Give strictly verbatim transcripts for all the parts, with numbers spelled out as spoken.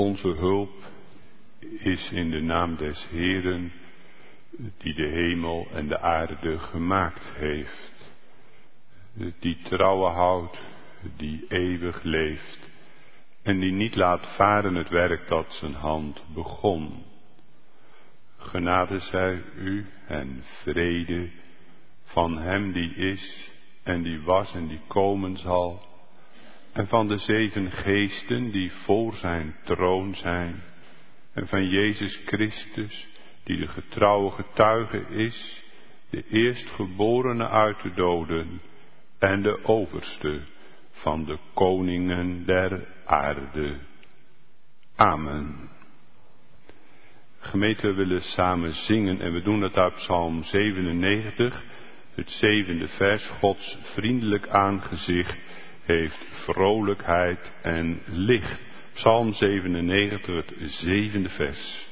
Onze hulp is in de naam des Heeren, die de hemel en de aarde gemaakt heeft. Die trouwen houdt, die eeuwig leeft en die niet laat varen het werk dat zijn hand begon. Genade zij u en vrede van hem die is en die was en die komen zal, en van de zeven geesten die voor zijn troon zijn, en van Jezus Christus, die de getrouwe getuige is, de eerstgeborene uit de doden en de overste van de koningen der aarde. Amen. Gemeente, we willen samen zingen en we doen dat uit Psalm zevenennegentig, het zevende vers. Gods vriendelijk aangezicht heeft vrolijkheid en licht. Psalm zevenennegentig, het zevende vers.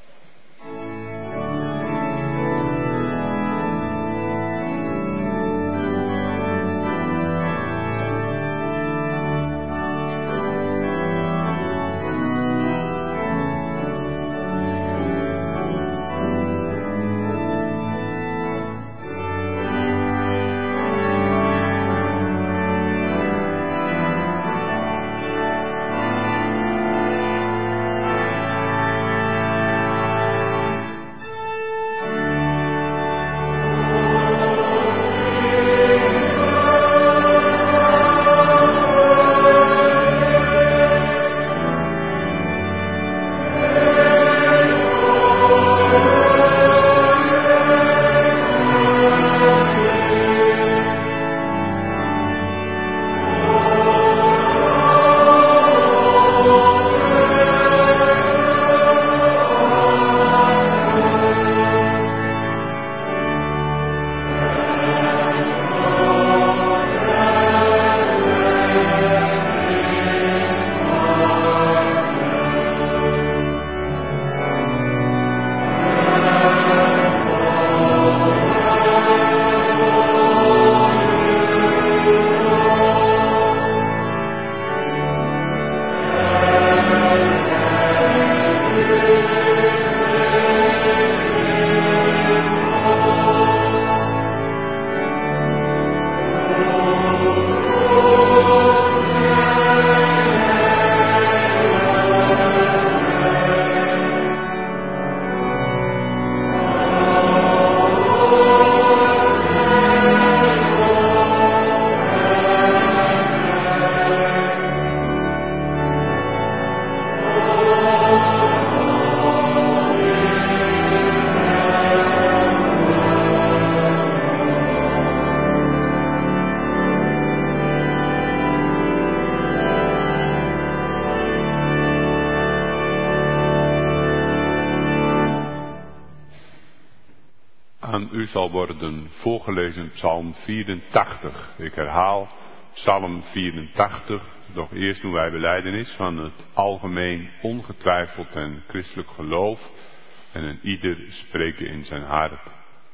Aan u zal worden voorgelezen Psalm vierentachtig. Ik herhaal Psalm vierentachtig. Doch eerst doen wij belijdenis van het algemeen ongetwijfeld en christelijk geloof. En een ieder spreken in zijn hart.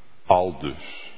Aldus.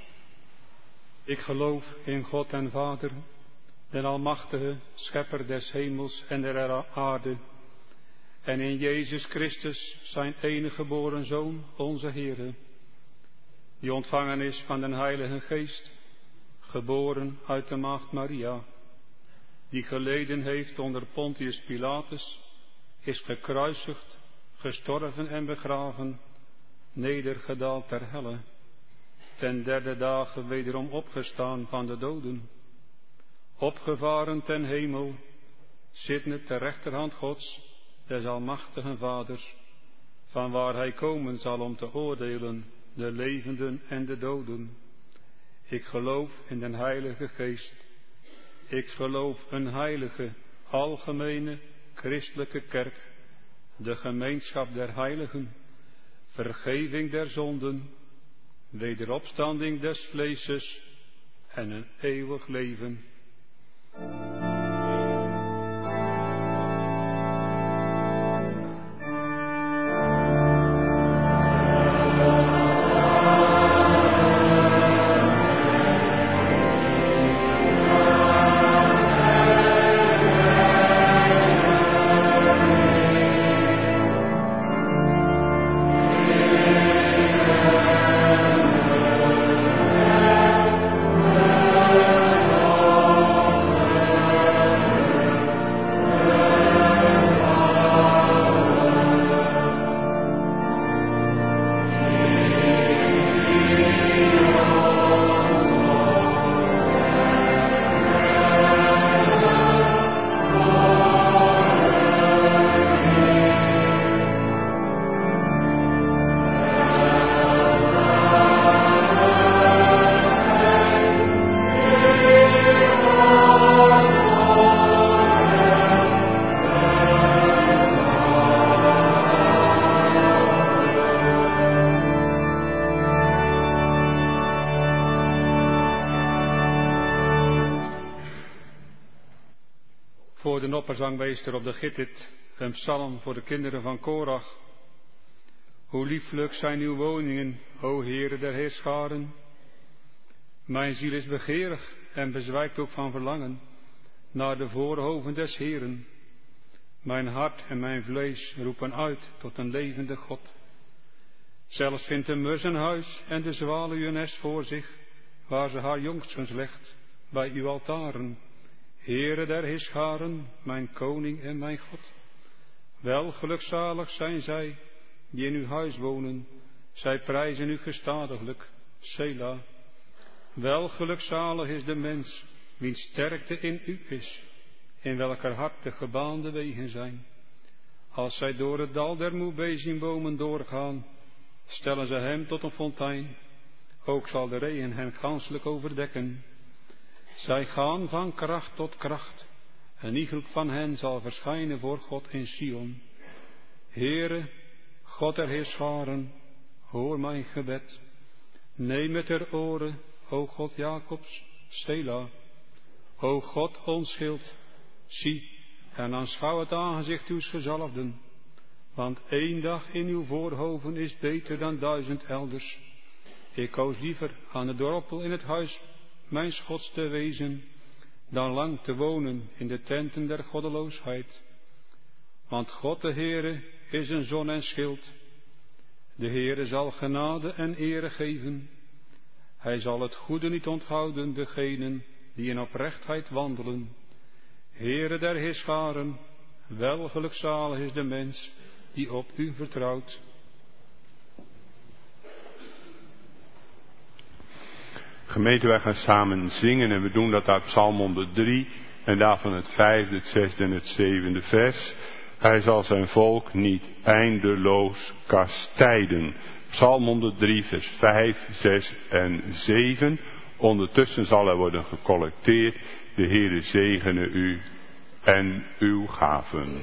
Ik geloof in God en Vader, den Almachtige, Schepper des hemels en der aarde. En in Jezus Christus, zijn enige geboren Zoon, onze Heere, die ontvangen is van den Heilige Geest, geboren uit de maagd Maria, die geleden heeft onder Pontius Pilatus, is gekruisigd, gestorven en begraven, nedergedaald ter helle, ten derde dagen wederom opgestaan van de doden, opgevaren ten hemel, zittende ter rechterhand Gods, des Almachtigen Vaders, van waar hij komen zal om te oordelen de levenden en de doden. Ik geloof in den Heilige Geest. Ik geloof een heilige, algemene, christelijke kerk, de gemeenschap der heiligen, vergeving der zonden, wederopstanding des vleeses en een eeuwig leven. voor de opperzangmeester op de Gittit, een psalm voor de kinderen van Korach. Hoe lieflijk zijn uw woningen, o Heere der heerscharen. Mijn ziel is begeerig en bezwijkt ook van verlangen naar de voorhoven des Heeren. Mijn hart en mijn vlees roepen uit tot een levende God. Zelfs vindt de mus een huis en de zwaluw een nest voor zich, waar ze haar jongstkens legt, bij uw altaren. Heere der heerscharen, mijn koning en mijn God. Wel gelukzalig zijn zij die in uw huis wonen, zij prijzen u gestadiglijk, Sela. Wel gelukzalig is de mens, wiens sterkte in u is, in welker hart de gebaande wegen zijn. Als zij door het dal der moebezienbomen doorgaan, stellen ze hem tot een fontein, ook zal de regen hen ganselijk overdekken. Zij gaan van kracht tot kracht, en iegelijk van hen zal verschijnen voor God in Sion. Heere, God der heerscharen, hoor mijn gebed. Neem het ter oren, o God Jacobs, Sela. O God, ons schild, zie en aanschouw het aangezicht uws gezalfden. Want één dag in uw voorhoven is beter dan duizend elders. Ik koos liever aan de dorpel in het huis mijns Gods te wezen, dan lang te wonen in de tenten der goddeloosheid. Want God de Heere is een zon en schild. De Heere zal genade en ere geven. Hij zal het goede niet onthouden, degenen die in oprechtheid wandelen. Heere der heerscharen, wel gelukzalig is de mens die op u vertrouwt. Gemeente, wij gaan samen zingen en we doen dat uit Psalm honderddrie en daarvan het vijfde, het zesde en het zevende vers. Hij zal zijn volk niet eindeloos kastijden. Psalm honderddrie vers vijf, zes en zeven. Ondertussen zal er worden gecollecteerd. De Heere zegene u en uw gaven.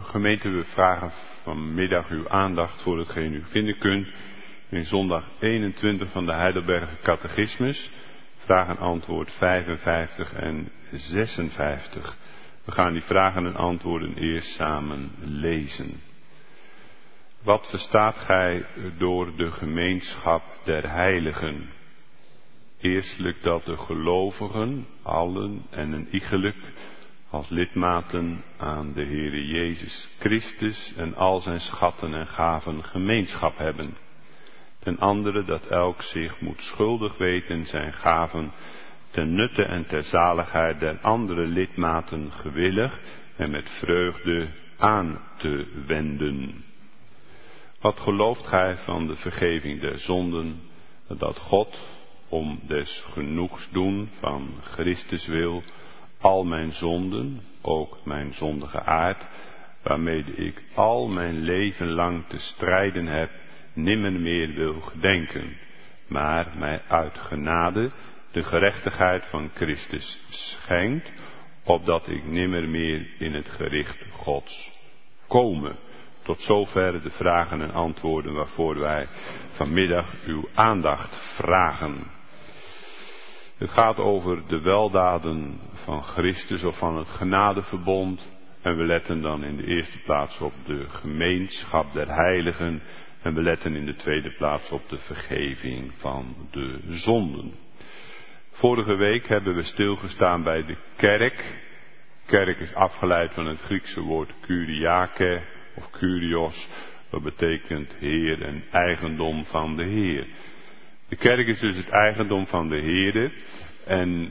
Gemeente, we vragen vanmiddag uw aandacht voor hetgeen u vinden kunt in zondag eenentwintig van de Heidelberger Catechismus, vraag en antwoord vijfenvijftig en zesenvijftig. We gaan die vragen en antwoorden eerst samen lezen. Wat verstaat gij door de gemeenschap der heiligen? Eerstelijk dat de gelovigen, allen en een iegelijk, als lidmaten aan de Heere Jezus Christus en al zijn schatten en gaven gemeenschap hebben. Ten andere dat elk zich moet schuldig weten zijn gaven ten nutte en ter zaligheid der andere lidmaten gewillig en met vreugde aan te wenden. Wat gelooft gij van de vergeving der zonden, dat God om des genoegs doen van Christus wil al mijn zonden, ook mijn zondige aard, waarmede ik al mijn leven lang te strijden heb, nimmer meer wil gedenken, maar mij uit genade de gerechtigheid van Christus schenkt, opdat ik nimmer meer in het gericht Gods komme. Tot zover de vragen en antwoorden waarvoor wij vanmiddag uw aandacht vragen. Het gaat over de weldaden van Christus of van het genadeverbond. En we letten dan in de eerste plaats op de gemeenschap der heiligen. En we letten in de tweede plaats op de vergeving van de zonden. Vorige week hebben we stilgestaan bij de kerk. Kerk is afgeleid van het Griekse woord kuriake of kurios. Dat betekent heer en eigendom van de Heer. De kerk is dus het eigendom van de Heere. En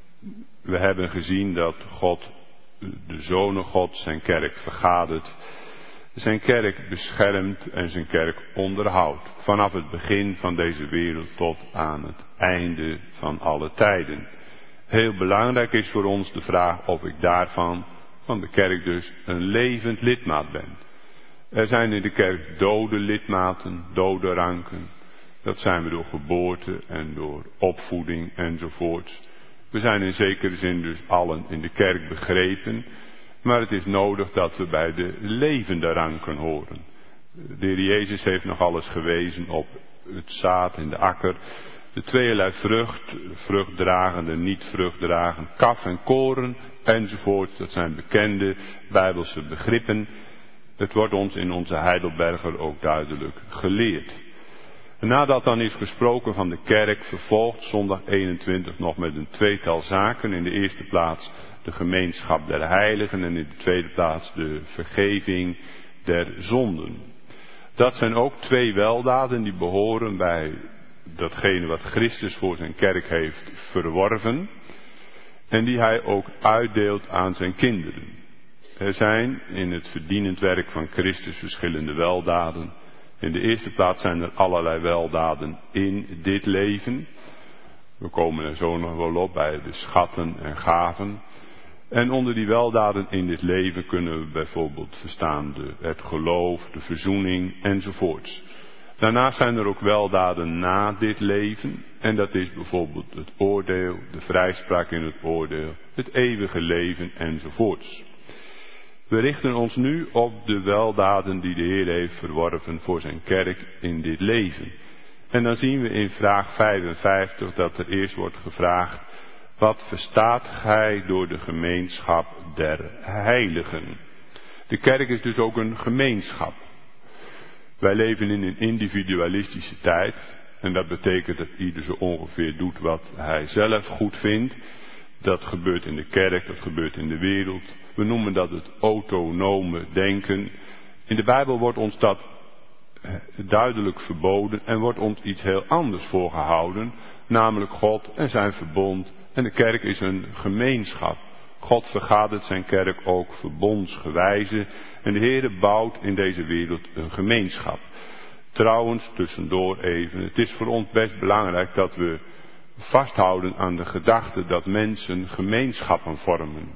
we hebben gezien dat God, de Zonen God, zijn kerk vergadert. Zijn kerk beschermt en zijn kerk onderhoudt. Vanaf het begin van deze wereld tot aan het einde van alle tijden. Heel belangrijk is voor ons de vraag of ik daarvan, van de kerk dus, een levend lidmaat ben. Er zijn in de kerk dode lidmaten, dode ranken. Dat zijn we door geboorte en door opvoeding enzovoorts. We zijn in zekere zin dus allen in de kerk begrepen. Maar het is nodig dat we bij de levende ranken horen. De Heer Jezus heeft nog alles gewezen op het zaad in de akker. De tweeërlei vrucht, vruchtdragende, niet vruchtdragend, kaf en koren enzovoort. Dat zijn bekende Bijbelse begrippen. Het wordt ons in onze Heidelberger ook duidelijk geleerd. En nadat dan is gesproken van de kerk, vervolgt zondag eenentwintig nog met een tweetal zaken. In de eerste plaats de gemeenschap der heiligen en in de tweede plaats de vergeving der zonden. Dat zijn ook twee weldaden die behoren bij datgene wat Christus voor zijn kerk heeft verworven en die hij ook uitdeelt aan zijn kinderen. Er zijn in het verdienend werk van Christus verschillende weldaden. In de eerste plaats zijn er allerlei weldaden in dit leven. We komen er zo nog wel op bij de schatten en gaven. En onder die weldaden in dit leven kunnen we bijvoorbeeld verstaan de, het geloof, de verzoening enzovoorts. Daarnaast zijn er ook weldaden na dit leven. En dat is bijvoorbeeld het oordeel, de vrijspraak in het oordeel, het eeuwige leven enzovoorts. We richten ons nu op de weldaden die de Heer heeft verworven voor zijn kerk in dit leven. En dan zien we in vraag vijfenvijftig dat er eerst wordt gevraagd: wat verstaat gij door de gemeenschap der heiligen? De kerk is dus ook een gemeenschap. Wij leven in een individualistische tijd. En dat betekent dat ieder zo ongeveer doet wat hij zelf goed vindt. Dat gebeurt in de kerk, dat gebeurt in de wereld. We noemen dat het autonome denken. In de Bijbel wordt ons dat duidelijk verboden en wordt ons iets heel anders voorgehouden. Namelijk God en zijn verbond. En de kerk is een gemeenschap. God vergadert zijn kerk ook verbondsgewijze. En de Heere bouwt in deze wereld een gemeenschap. Trouwens, tussendoor even, het is voor ons best belangrijk dat we vasthouden aan de gedachte dat mensen gemeenschappen vormen.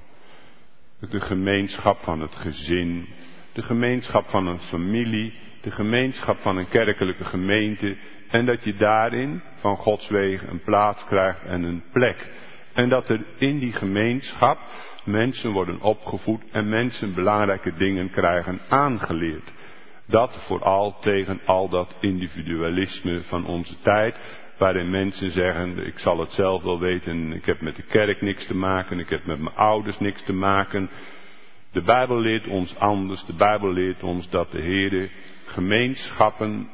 De gemeenschap van het gezin, de gemeenschap van een familie, de gemeenschap van een kerkelijke gemeente. En dat je daarin van Gods wegen een plaats krijgt en een plek. En dat er in die gemeenschap mensen worden opgevoed en mensen belangrijke dingen krijgen aangeleerd. Dat vooral tegen al dat individualisme van onze tijd, waarin mensen zeggen, ik zal het zelf wel weten, ik heb met de kerk niks te maken, ik heb met mijn ouders niks te maken. De Bijbel leert ons anders, de Bijbel leert ons dat de Heer gemeenschappen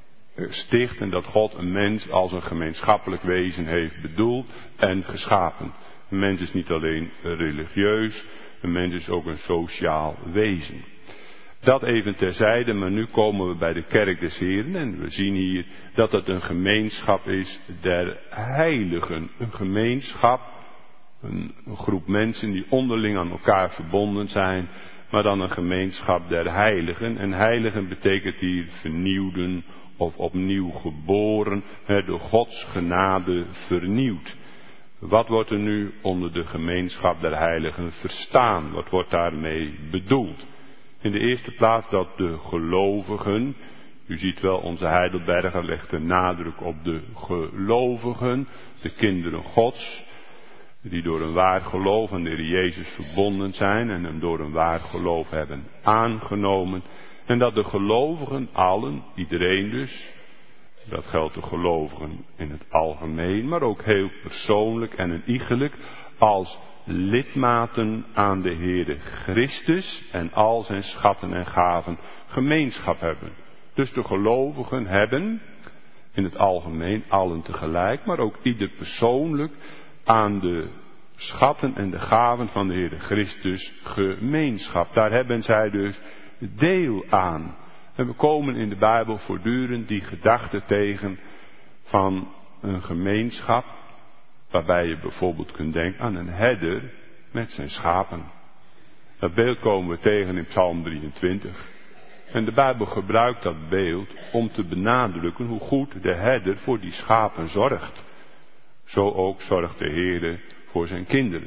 sticht en dat God een mens als een gemeenschappelijk wezen heeft bedoeld en geschapen. Een mens is niet alleen religieus, een mens is ook een sociaal wezen. Dat even terzijde, maar nu komen we bij de kerk des Heeren en we zien hier dat het een gemeenschap is der heiligen. Een gemeenschap, een, een groep mensen die onderling aan elkaar verbonden zijn, maar dan een gemeenschap der heiligen. En heiligen betekent hier vernieuwden of opnieuw geboren, hè, door Gods genade vernieuwd. Wat wordt er nu onder de gemeenschap der heiligen verstaan? Wat wordt daarmee bedoeld? In de eerste plaats dat de gelovigen, u ziet wel onze Heidelberger legt de nadruk op de gelovigen, de kinderen Gods, die door een waar geloof aan de Heer Jezus verbonden zijn en hem door een waar geloof hebben aangenomen. En dat de gelovigen allen, iedereen dus, dat geldt de gelovigen in het algemeen, maar ook heel persoonlijk en een iegelijk, als lidmaten aan de Heere Christus en al zijn schatten en gaven gemeenschap hebben. Dus de gelovigen hebben, in het algemeen allen tegelijk, maar ook ieder persoonlijk aan de schatten en de gaven van de Heere Christus gemeenschap. Daar hebben zij dus deel aan. En we komen in de Bijbel voortdurend die gedachte tegen van een gemeenschap, waarbij je bijvoorbeeld kunt denken aan een herder met zijn schapen. Dat beeld komen we tegen in Psalm drieëntwintig. En de Bijbel gebruikt dat beeld om te benadrukken hoe goed de herder voor die schapen zorgt. Zo ook zorgt de Heer voor zijn kinderen.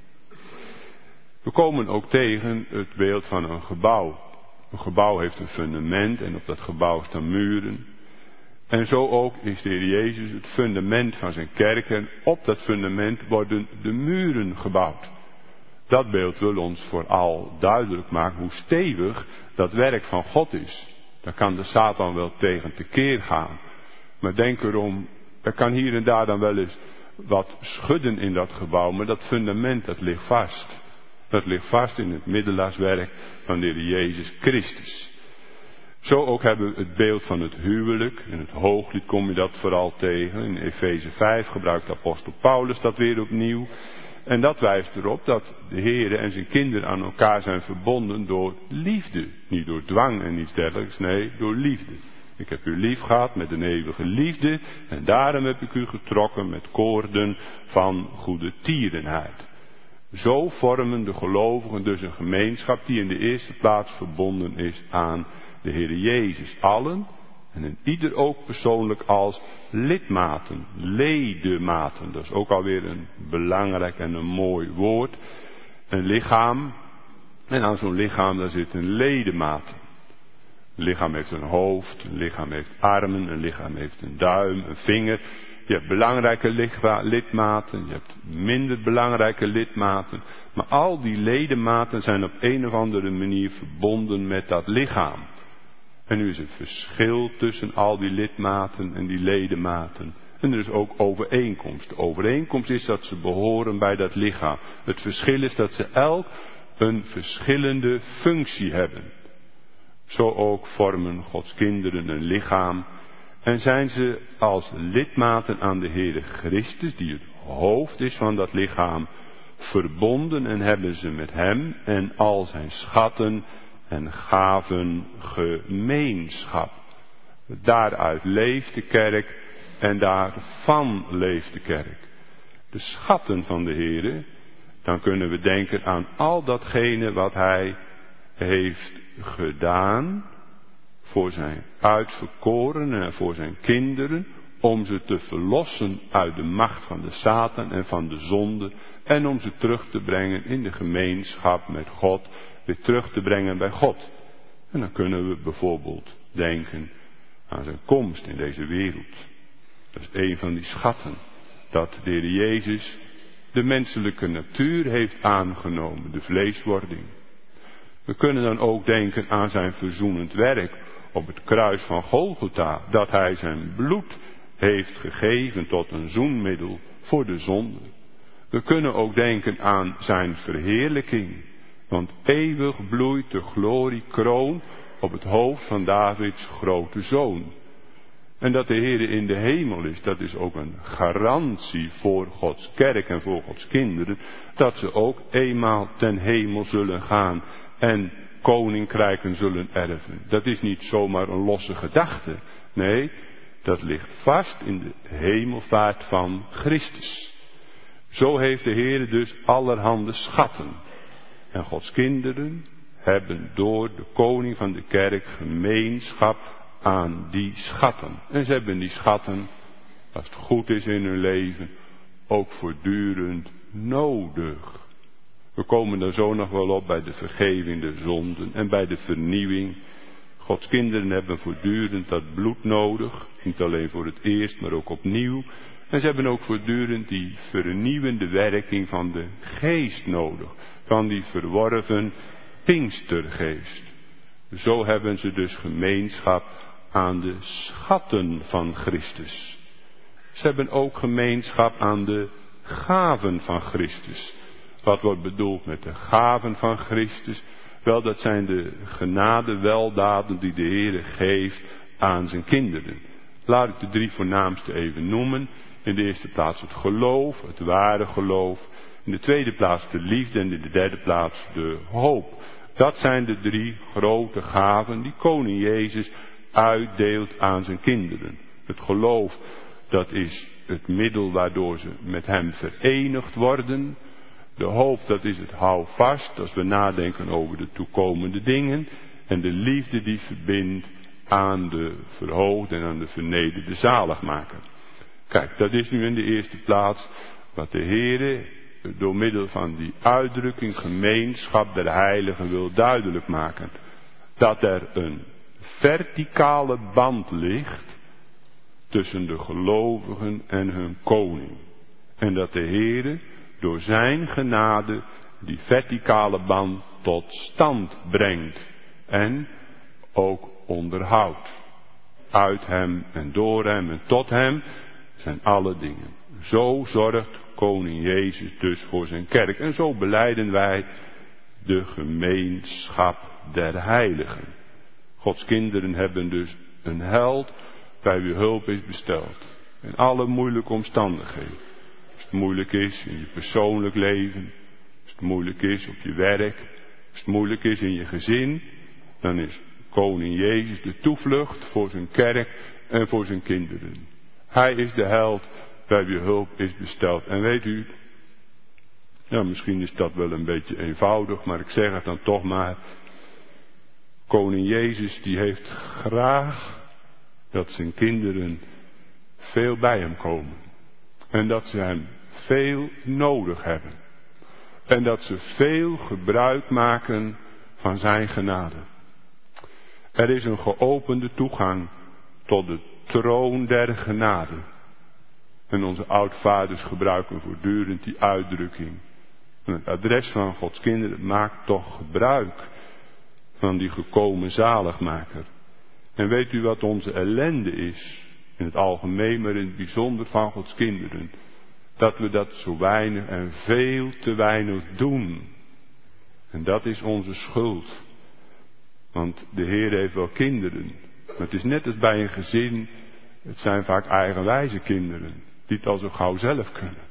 We komen ook tegen het beeld van een gebouw. Een gebouw heeft een fundament en op dat gebouw staan muren. En zo ook is de Heer Jezus het fundament van zijn kerk en op dat fundament worden de muren gebouwd. Dat beeld wil ons vooral duidelijk maken hoe stevig dat werk van God is. Daar kan de Satan wel tegen tekeer gaan. Maar denk erom, er kan hier en daar dan wel eens wat schudden in dat gebouw, maar dat fundament dat ligt vast. Dat ligt vast in het middelaarswerk van de Heer Jezus Christus. Zo ook hebben we het beeld van het huwelijk. In het Hooglied kom je dat vooral tegen. In Efeze vijf gebruikt apostel Paulus dat weer opnieuw. En dat wijst erop dat de Heer en zijn kinderen aan elkaar zijn verbonden door liefde. Niet door dwang en iets dergelijks, nee, door liefde. Ik heb u lief gehad met een eeuwige liefde en daarom heb ik u getrokken met koorden van goede tierenheid. Zo vormen de gelovigen dus een gemeenschap die in de eerste plaats verbonden is aan de Heer Jezus. Allen en in ieder ook persoonlijk als lidmaten, ledematen. Dat is ook alweer een belangrijk en een mooi woord. Een lichaam. En aan zo'n lichaam daar zit een ledematen. Een lichaam heeft een hoofd, een lichaam heeft armen, een lichaam heeft een duim, een vinger. Je hebt belangrijke lidmaten, je hebt minder belangrijke lidmaten. Maar al die ledematen zijn op een of andere manier verbonden met dat lichaam. En nu is het verschil tussen al die lidmaten en die ledematen. En er is ook overeenkomst. De overeenkomst is dat ze behoren bij dat lichaam. Het verschil is dat ze elk een verschillende functie hebben. Zo ook vormen Gods kinderen een lichaam. En zijn ze als lidmaten aan de Heere Christus, die het hoofd is van dat lichaam, verbonden en hebben ze met hem en al zijn schatten en gaven gemeenschap. Daaruit leeft de kerk en daarvan leeft de kerk. De schatten van de Heere, dan kunnen we denken aan al datgene wat hij heeft gedaan voor zijn uitverkorenen en voor zijn kinderen, om ze te verlossen uit de macht van de Satan en van de zonde en om ze terug te brengen in de gemeenschap met God, weer terug te brengen bij God. En dan kunnen we bijvoorbeeld denken aan zijn komst in deze wereld. Dat is een van die schatten, dat de Heer Jezus de menselijke natuur heeft aangenomen, de vleeswording. We kunnen dan ook denken aan zijn verzoenend werk op het kruis van Golgotha, dat hij zijn bloed heeft gegeven tot een zoenmiddel voor de zonde. We kunnen ook denken aan zijn verheerlijking, want eeuwig bloeit de gloriekroon op het hoofd van Davids grote zoon. En dat de Heer in de hemel is, dat is ook een garantie voor Gods kerk en voor Gods kinderen, dat ze ook eenmaal ten hemel zullen gaan en koninkrijken zullen erven. Dat is niet zomaar een losse gedachte. Nee, dat ligt vast in de hemelvaart van Christus. Zo heeft de Heer dus allerhande schatten. En Gods kinderen hebben door de koning van de kerk gemeenschap aan die schatten. En ze hebben die schatten, als het goed is in hun leven, ook voortdurend nodig. We komen daar zo nog wel op bij de vergeving der zonden en bij de vernieuwing. Gods kinderen hebben voortdurend dat bloed nodig. Niet alleen voor het eerst, maar ook opnieuw. En ze hebben ook voortdurend die vernieuwende werking van de geest nodig. Van die verworven Pinkstergeest. Zo hebben ze dus gemeenschap aan de schatten van Christus. Ze hebben ook gemeenschap aan de gaven van Christus. Wat wordt bedoeld met de gaven van Christus? Wel, dat zijn de genade weldaden die de Heer geeft aan zijn kinderen. Laat ik de drie voornaamste even noemen. In de eerste plaats het geloof, het ware geloof. In de tweede plaats de liefde en in de derde plaats de hoop. Dat zijn de drie grote gaven die koning Jezus uitdeelt aan zijn kinderen. Het geloof, dat is het middel waardoor ze met hem verenigd worden. De hoop, dat is het houvast als we nadenken over de toekomende dingen. En de liefde die verbindt aan de verhoogde en aan de vernederde zaligmaker. Kijk, dat is nu in de eerste plaats wat de Heere door middel van die uitdrukking gemeenschap der heiligen wil duidelijk maken. Dat er een verticale band ligt tussen de gelovigen en hun koning. En dat de Heere door zijn genade die verticale band tot stand brengt en ook onderhoudt. Uit hem en door hem en tot hem zijn alle dingen. Zo zorgt koning Jezus dus voor zijn kerk. En zo belijden wij de gemeenschap der heiligen. Gods kinderen hebben dus een held bij wie hulp is besteld. In alle moeilijke omstandigheden. Als het moeilijk is in je persoonlijk leven. Als het moeilijk is op je werk. Als het moeilijk is in je gezin. Dan is koning Jezus de toevlucht voor zijn kerk en voor zijn kinderen. Hij is de held bij wie hulp is besteld. En weet u, ja, misschien is dat wel een beetje eenvoudig, maar ik zeg het dan toch maar. Koning Jezus die heeft graag dat zijn kinderen veel bij hem komen. En dat ze hem veel nodig hebben. En dat ze veel gebruik maken van zijn genade. Er is een geopende toegang tot de troon der genade. En onze oudvaders gebruiken voortdurend die uitdrukking. En het adres van Gods kinderen maakt toch gebruik van die gekomen zaligmaker. En weet u wat onze ellende is? In het algemeen, maar in het bijzonder van Gods kinderen. Dat we dat zo weinig en veel te weinig doen. En dat is onze schuld. Want de Heer heeft wel kinderen. Maar het is net als bij een gezin. Het zijn vaak eigenwijze kinderen. Die het al zo gauw zelf kunnen.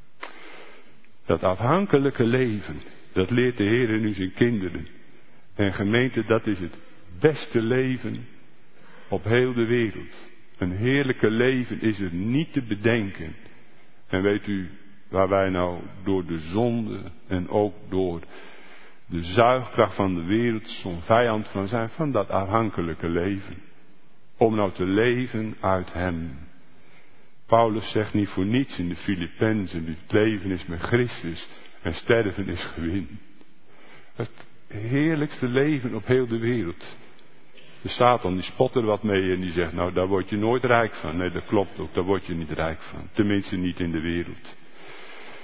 Dat afhankelijke leven. Dat leert de Heer nu zijn kinderen. En gemeente, dat is het beste leven op heel de wereld. Een heerlijke leven is er niet te bedenken. En weet u waar wij nou door de zonde en ook door de zuigkracht van de wereld zo'n vijand van zijn, van dat afhankelijke leven. Om nou te leven uit hem. Paulus zegt niet voor niets in de Filippenzen, het leven is met Christus en sterven is gewin. Het heerlijkste leven op heel de wereld. De Satan die spot er wat mee en die zegt, nou daar word je nooit rijk van. Nee, dat klopt ook, daar word je niet rijk van. Tenminste niet in de wereld.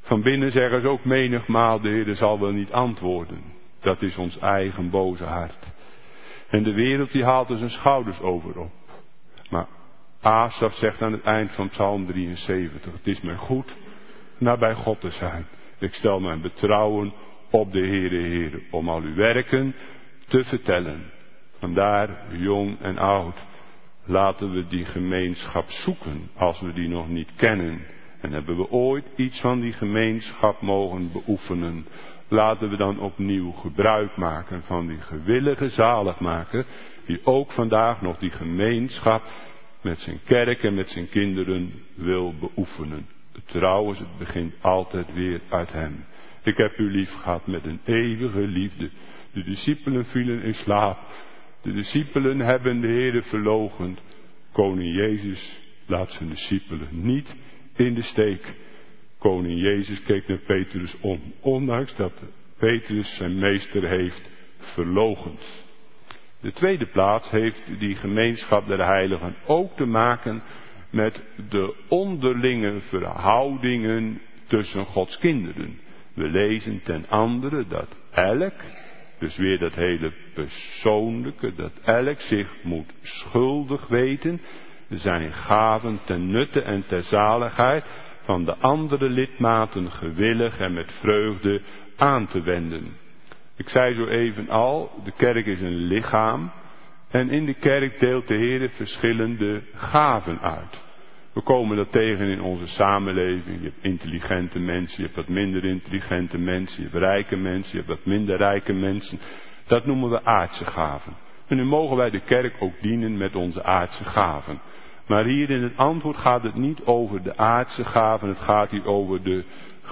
Van binnen zeggen ze ook menigmaal, de Heer zal wel niet antwoorden. Dat is ons eigen boze hart. En de wereld die haalt er zijn schouders over op. Maar Asaf zegt aan het eind van Psalm drieënzeventig, het is mij goed nabij God te zijn. Ik stel mijn betrouwen op de Heere, Heere, om al uw werken te vertellen. Vandaar, jong en oud, laten we die gemeenschap zoeken als we die nog niet kennen. En hebben we ooit iets van die gemeenschap mogen beoefenen, laten we dan opnieuw gebruik maken van die gewillige zaligmaker, die ook vandaag nog die gemeenschap met zijn kerk en met zijn kinderen wil beoefenen. Trouwens, het begint altijd weer uit hem. Ik heb u lief gehad met een eeuwige liefde. De discipelen vielen in slaap. De discipelen hebben de Heere verloochend. Koning Jezus laat zijn discipelen niet in de steek. Koning Jezus keek naar Petrus om, ondanks dat Petrus zijn meester heeft verloochend. De tweede plaats heeft die gemeenschap der heiligen ook te maken met de onderlinge verhoudingen tussen Gods kinderen. We lezen ten andere dat elk, dus weer dat hele persoonlijke, dat elk zich moet schuldig weten, zijn gaven ten nutte en ter zaligheid van de andere lidmaten gewillig en met vreugde aan te wenden. Ik zei zo even al, de kerk is een lichaam en in de kerk deelt de Heer verschillende gaven uit. We komen dat tegen in onze samenleving. Je hebt intelligente mensen, je hebt wat minder intelligente mensen, je hebt rijke mensen, je hebt wat minder rijke mensen. Dat noemen we aardse gaven. En nu mogen wij de kerk ook dienen met onze aardse gaven. Maar hier in het antwoord gaat het niet over de aardse gaven, het gaat hier over de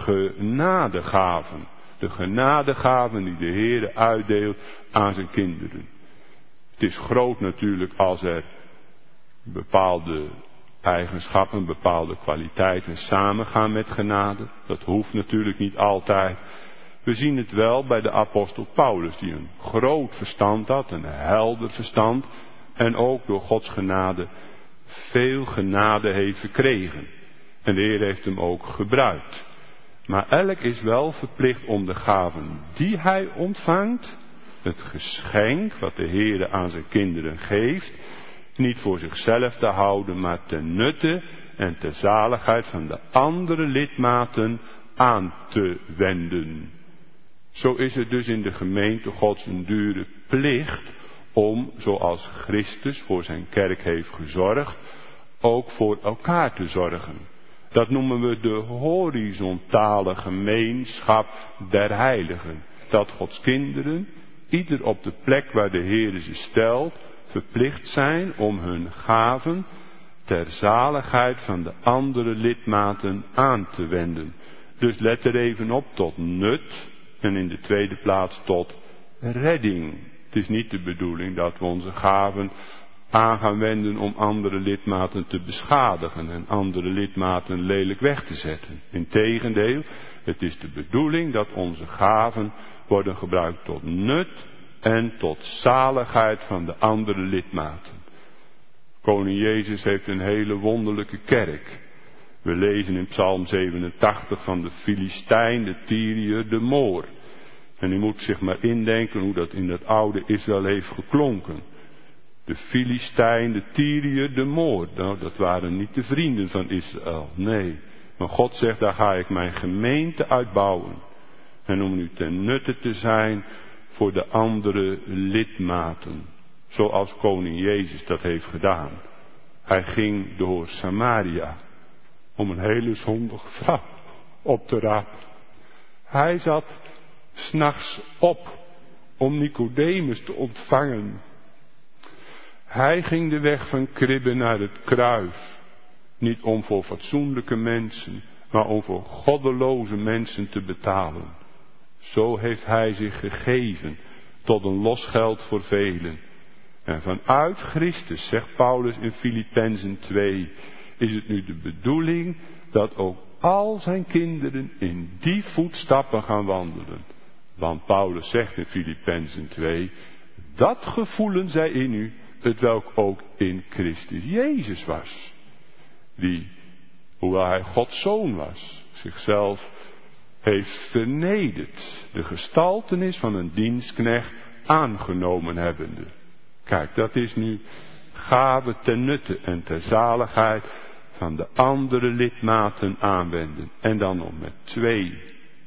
genadegaven. De genadegaven die de Heer uitdeelt aan zijn kinderen. Het is groot natuurlijk als er bepaalde eigenschappen, bepaalde kwaliteiten samengaan met genade. Dat hoeft natuurlijk niet altijd. We zien het wel bij de apostel Paulus, die een groot verstand had, een helder verstand. En ook door Gods genade veel genade heeft verkregen. En de Heer heeft hem ook gebruikt. Maar elk is wel verplicht om de gaven die hij ontvangt, het geschenk wat de Heer aan zijn kinderen geeft, niet voor zichzelf te houden, maar ten nutte en ter zaligheid van de andere lidmaten aan te wenden. Zo is het dus in de gemeente Gods een dure plicht om, zoals Christus voor zijn kerk heeft gezorgd, ook voor elkaar te zorgen. Dat noemen we de horizontale gemeenschap der heiligen. Dat Gods kinderen, ieder op de plek waar de Heer ze stelt, verplicht zijn om hun gaven ter zaligheid van de andere lidmaten aan te wenden. Dus let er even op tot nut en in de tweede plaats tot redding. Het is niet de bedoeling dat we onze gaven aan gaan wenden om andere lidmaten te beschadigen en andere lidmaten lelijk weg te zetten. Integendeel, het is de bedoeling dat onze gaven worden gebruikt tot nut en tot zaligheid van de andere lidmaten. Koning Jezus heeft een hele wonderlijke kerk. We lezen in Psalm zevenentachtig van de Filistijn, de Tyriër, de Moor. En u moet zich maar indenken hoe dat in dat oude Israël heeft geklonken. De Filistijn, de Tyriër, de Moor. Nou, dat waren niet de vrienden van Israël. Nee. Maar God zegt, daar ga ik mijn gemeente uitbouwen. En om nu ten nutte te zijn voor de andere lidmaten. Zoals koning Jezus dat heeft gedaan. Hij ging door Samaria. Om een hele zondige vrouw op te rapen. Hij zat 's nachts op om Nicodemus te ontvangen. Hij ging de weg van kribben naar het kruis. Niet om voor fatsoenlijke mensen, maar om voor goddeloze mensen te betalen. Zo heeft hij zich gegeven tot een losgeld voor velen. En vanuit Christus, zegt Paulus in Filippenzen twee, is het nu de bedoeling dat ook al zijn kinderen in die voetstappen gaan wandelen. Want Paulus zegt in Filippenzen twee, dat gevoelen zij in u, het welk ook in Christus Jezus was. Die, hoewel hij Gods zoon was, zichzelf heeft vernederd, de gestaltenis van een dienstknecht aangenomen hebbende. Kijk, dat is nu gave ten nutte en ter zaligheid van de andere lidmaten aanwenden. En dan nog met twee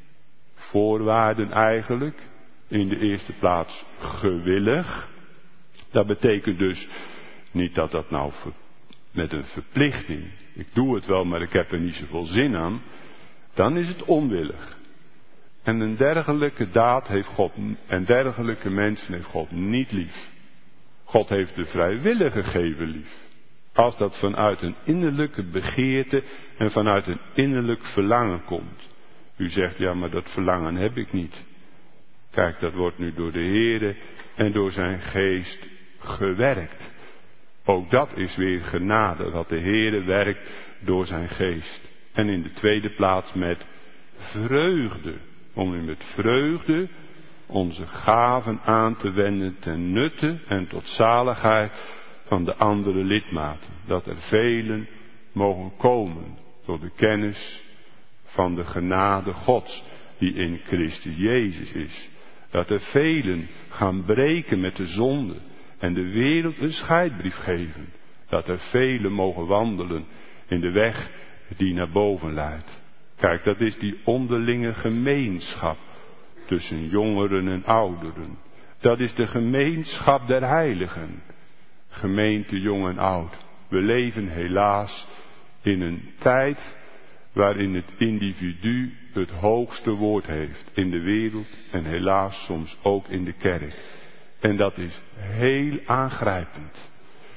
voorwaarden eigenlijk. In de eerste plaats gewillig. Dat betekent dus niet dat dat nou ver, met een verplichting. Ik doe het wel, maar ik heb er niet zoveel zin aan. Dan is het onwillig. En een dergelijke daad heeft God, en dergelijke mensen heeft God niet lief. God heeft de vrijwillige gever lief. Als dat vanuit een innerlijke begeerte en vanuit een innerlijk verlangen komt. U zegt, ja, maar dat verlangen heb ik niet. Kijk, dat wordt nu door de Heere en door zijn geest gewerkt. Ook dat is weer genade, dat de Heere werkt door zijn geest. En in de tweede plaats met vreugde. Om nu met vreugde onze gaven aan te wenden ten nutte en tot zaligheid van de andere lidmaten. Dat er velen mogen komen tot de kennis van de genade Gods die in Christus Jezus is. Dat er velen gaan breken met de zonde en de wereld een scheidbrief geven. Dat er velen mogen wandelen in de weg die naar boven leidt. Kijk, dat is die onderlinge gemeenschap tussen jongeren en ouderen. Dat is de gemeenschap der heiligen. Gemeente jong en oud. We leven helaas in een tijd waarin het individu het hoogste woord heeft. In de wereld en helaas soms ook in de kerk. En dat is heel aangrijpend.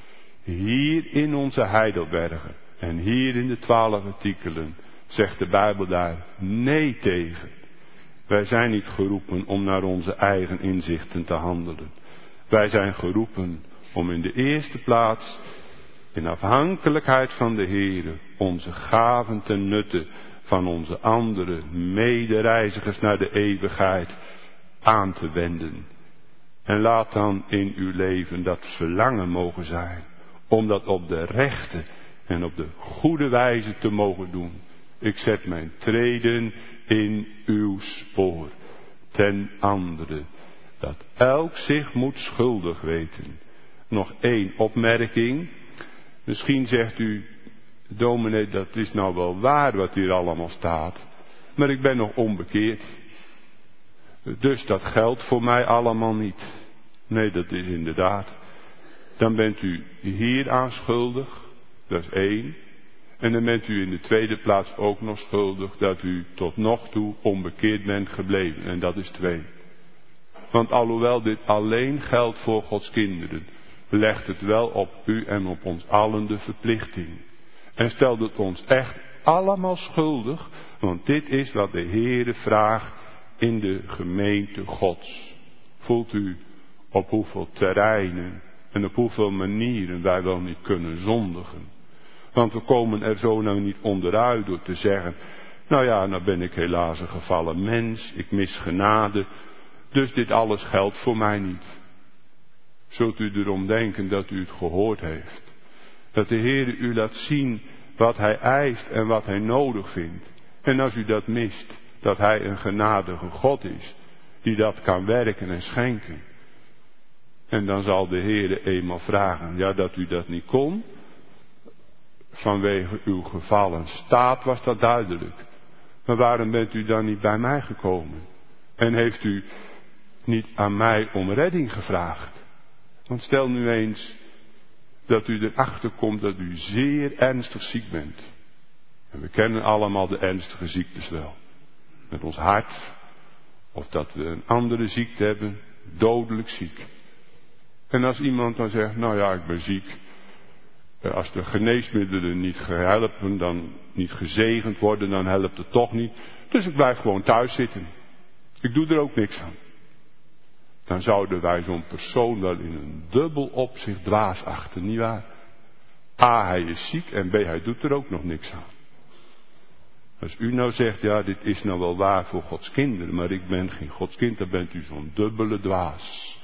Hier in onze Heidelbergen en hier in de twaalf artikelen zegt de Bijbel daar nee tegen. Wij zijn niet geroepen om naar onze eigen inzichten te handelen. Wij zijn geroepen om in de eerste plaats in afhankelijkheid van de Heere onze gaven ten nutte van onze andere medereizigers naar de eeuwigheid aan te wenden. En laat dan in uw leven dat verlangen mogen zijn om dat op de rechte en op de goede wijze te mogen doen. Ik zet mijn treden in uw spoor. Ten andere, dat elk zich moet schuldig weten. Nog één opmerking. Misschien zegt u, dominee, dat is nou wel waar wat hier allemaal staat. Maar ik ben nog onbekeerd. Dus dat geldt voor mij allemaal niet. Nee, dat is inderdaad. Dan bent u hier aan schuldig. Dat is één. En dan bent u in de tweede plaats ook nog schuldig dat u tot nog toe onbekeerd bent gebleven. En dat is twee. Want alhoewel dit alleen geldt voor Gods kinderen, legt het wel op u en op ons allen de verplichting. En stelt het ons echt allemaal schuldig, want dit is wat de Heere vraagt in de gemeente Gods. Voelt u op hoeveel terreinen en op hoeveel manieren wij wel niet kunnen zondigen. Want we komen er zo nou niet onderuit door te zeggen, nou ja, nou ben ik helaas een gevallen mens, ik mis genade, dus dit alles geldt voor mij niet. Zult u erom denken dat u het gehoord heeft. Dat de Heere u laat zien wat Hij eist en wat Hij nodig vindt. En als u dat mist, dat Hij een genadige God is, die dat kan werken en schenken. En dan zal de Heere eenmaal vragen, ja, dat u dat niet kon. Vanwege uw gevallen staat was dat duidelijk. Maar waarom bent u dan niet bij mij gekomen? En heeft u niet aan mij om redding gevraagd? Want stel nu eens dat u erachter komt dat u zeer ernstig ziek bent. En we kennen allemaal de ernstige ziektes wel. Met ons hart. Of dat we een andere ziekte hebben. Dodelijk ziek. En als iemand dan zegt, nou ja, ik ben ziek. Als de geneesmiddelen niet helpen, dan niet gezegend worden, dan helpt het toch niet. Dus ik blijf gewoon thuis zitten. Ik doe er ook niks aan. Dan zouden wij zo'n persoon wel in een dubbel opzicht dwaas achten, nietwaar? A, hij is ziek en B, hij doet er ook nog niks aan. Als u nou zegt, ja, dit is nou wel waar voor Gods kinderen, maar ik ben geen Gods kind, dan bent u zo'n dubbele dwaas.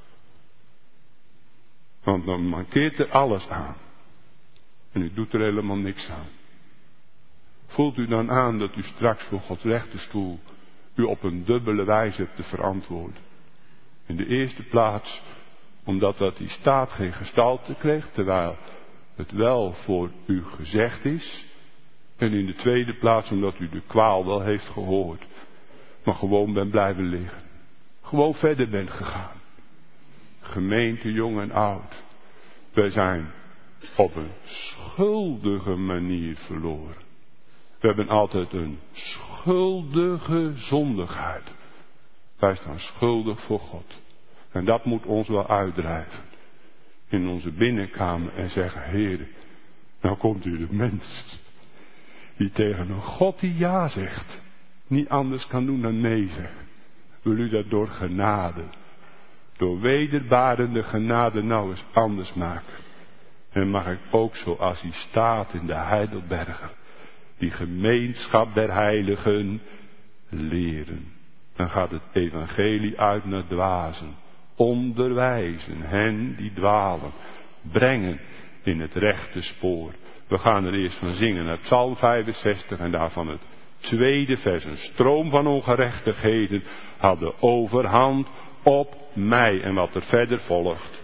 Want dan mankeert er alles aan. En u doet er helemaal niks aan. Voelt u dan aan dat u straks voor Gods rechterstoel u op een dubbele wijze hebt te verantwoorden. In de eerste plaats omdat dat die staat geen gestalte kreeg, terwijl het wel voor u gezegd is. En in de tweede plaats omdat u de kwaal wel heeft gehoord, maar gewoon bent blijven liggen. Gewoon verder bent gegaan. Gemeente, jong en oud. Wij zijn op een schuldige manier verloren. We hebben altijd een schuldige zondigheid. Wij staan schuldig voor God. En dat moet ons wel uitdrijven. In onze binnenkamer en zeggen, Heer, nou komt u de mens. Die tegen een God die ja zegt, niet anders kan doen dan nee zeggen. Wil u dat door genade, door wederbarende genade nou eens anders maken. En mag ik ook zoals hij staat in de Heidelbergen, die gemeenschap der heiligen leren. Dan gaat het evangelie uit naar dwazen. Onderwijzen hen die dwalen. Brengen in het rechte spoor. We gaan er eerst van zingen naar Psalm vijfenzestig en daarvan het tweede vers. Een stroom van ongerechtigheden had de overhand op mij. En wat er verder volgt.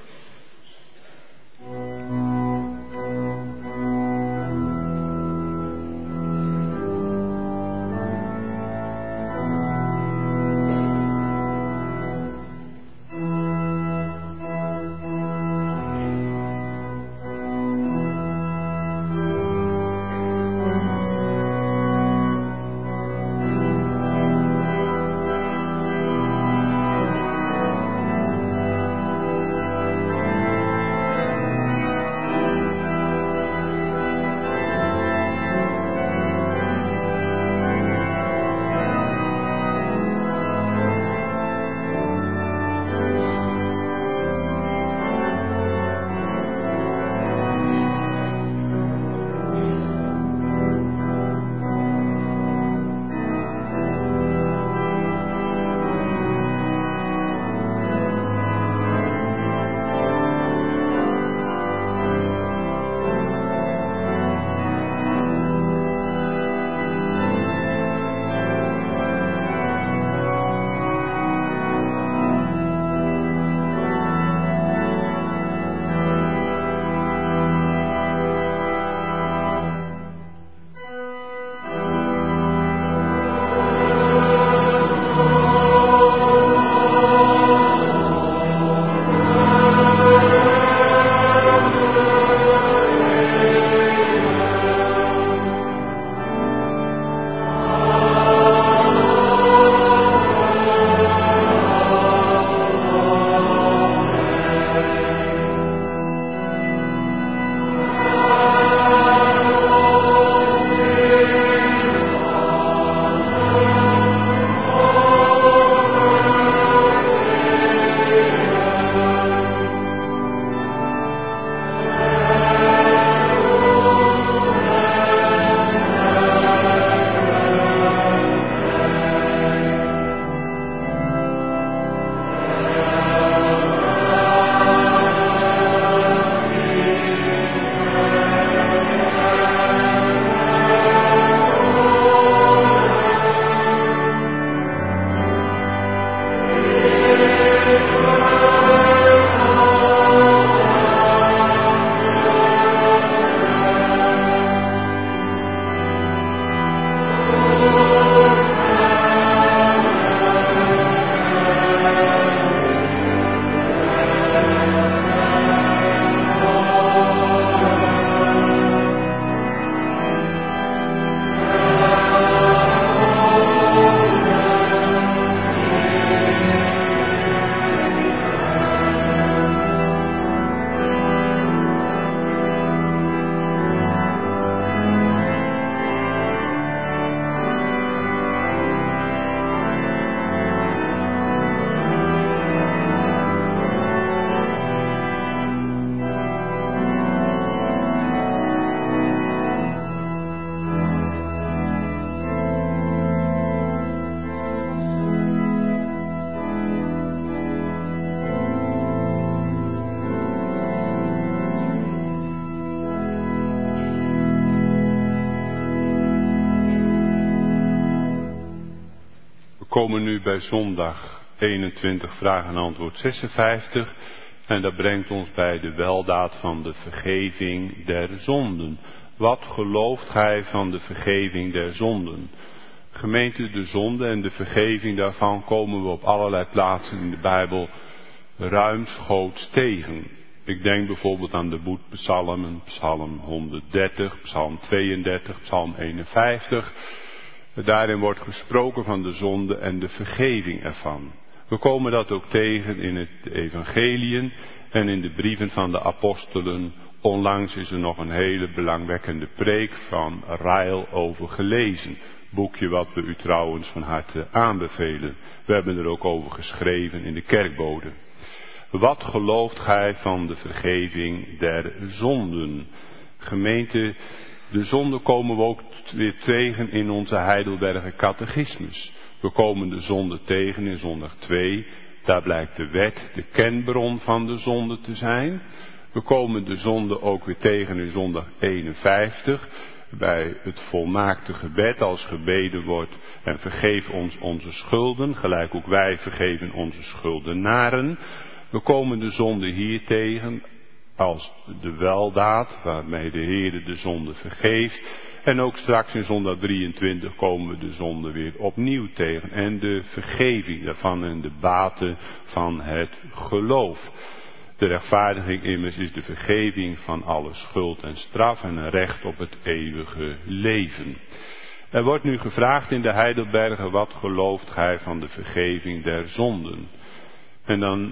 komen nu bij zondag eenentwintig, vraag en antwoord zesenvijftig. En dat brengt ons bij de weldaad van de vergeving der zonden. Wat gelooft gij van de vergeving der zonden? Gemeente, de zonde en de vergeving daarvan komen we op allerlei plaatsen in de Bijbel ruimschoots tegen. Ik denk bijvoorbeeld aan de boetpsalmen, psalm honderddertig, psalm tweeëndertig, psalm eenenvijftig. Daarin wordt gesproken van de zonde en de vergeving ervan. We komen dat ook tegen in het evangeliën en in de brieven van de apostelen. Onlangs is er nog een hele belangwekkende preek van Rael over gelezen. Boekje wat we u trouwens van harte aanbevelen. We hebben er ook over geschreven in de kerkbode. Wat gelooft gij van de vergeving der zonden? Gemeente, de zonden komen we ook weer tegen in onze Heidelberger catechismus. We komen de zonde tegen in zondag twee. Daar blijkt de wet de kenbron van de zonde te zijn. We komen de zonde ook weer tegen in zondag eenenvijftig. Bij het volmaakte gebed als gebeden wordt en vergeef ons onze schulden. Gelijk ook wij vergeven onze schuldenaren. We komen de zonde hier tegen als de weldaad waarmee de Heere de zonde vergeeft. En ook straks in zondag drieëntwintig komen we de zonde weer opnieuw tegen. En de vergeving daarvan en de baten van het geloof. De rechtvaardiging immers is de vergeving van alle schuld en straf en een recht op het eeuwige leven. Er wordt nu gevraagd in de Heidelbergen, wat gelooft gij van de vergeving der zonden? En dan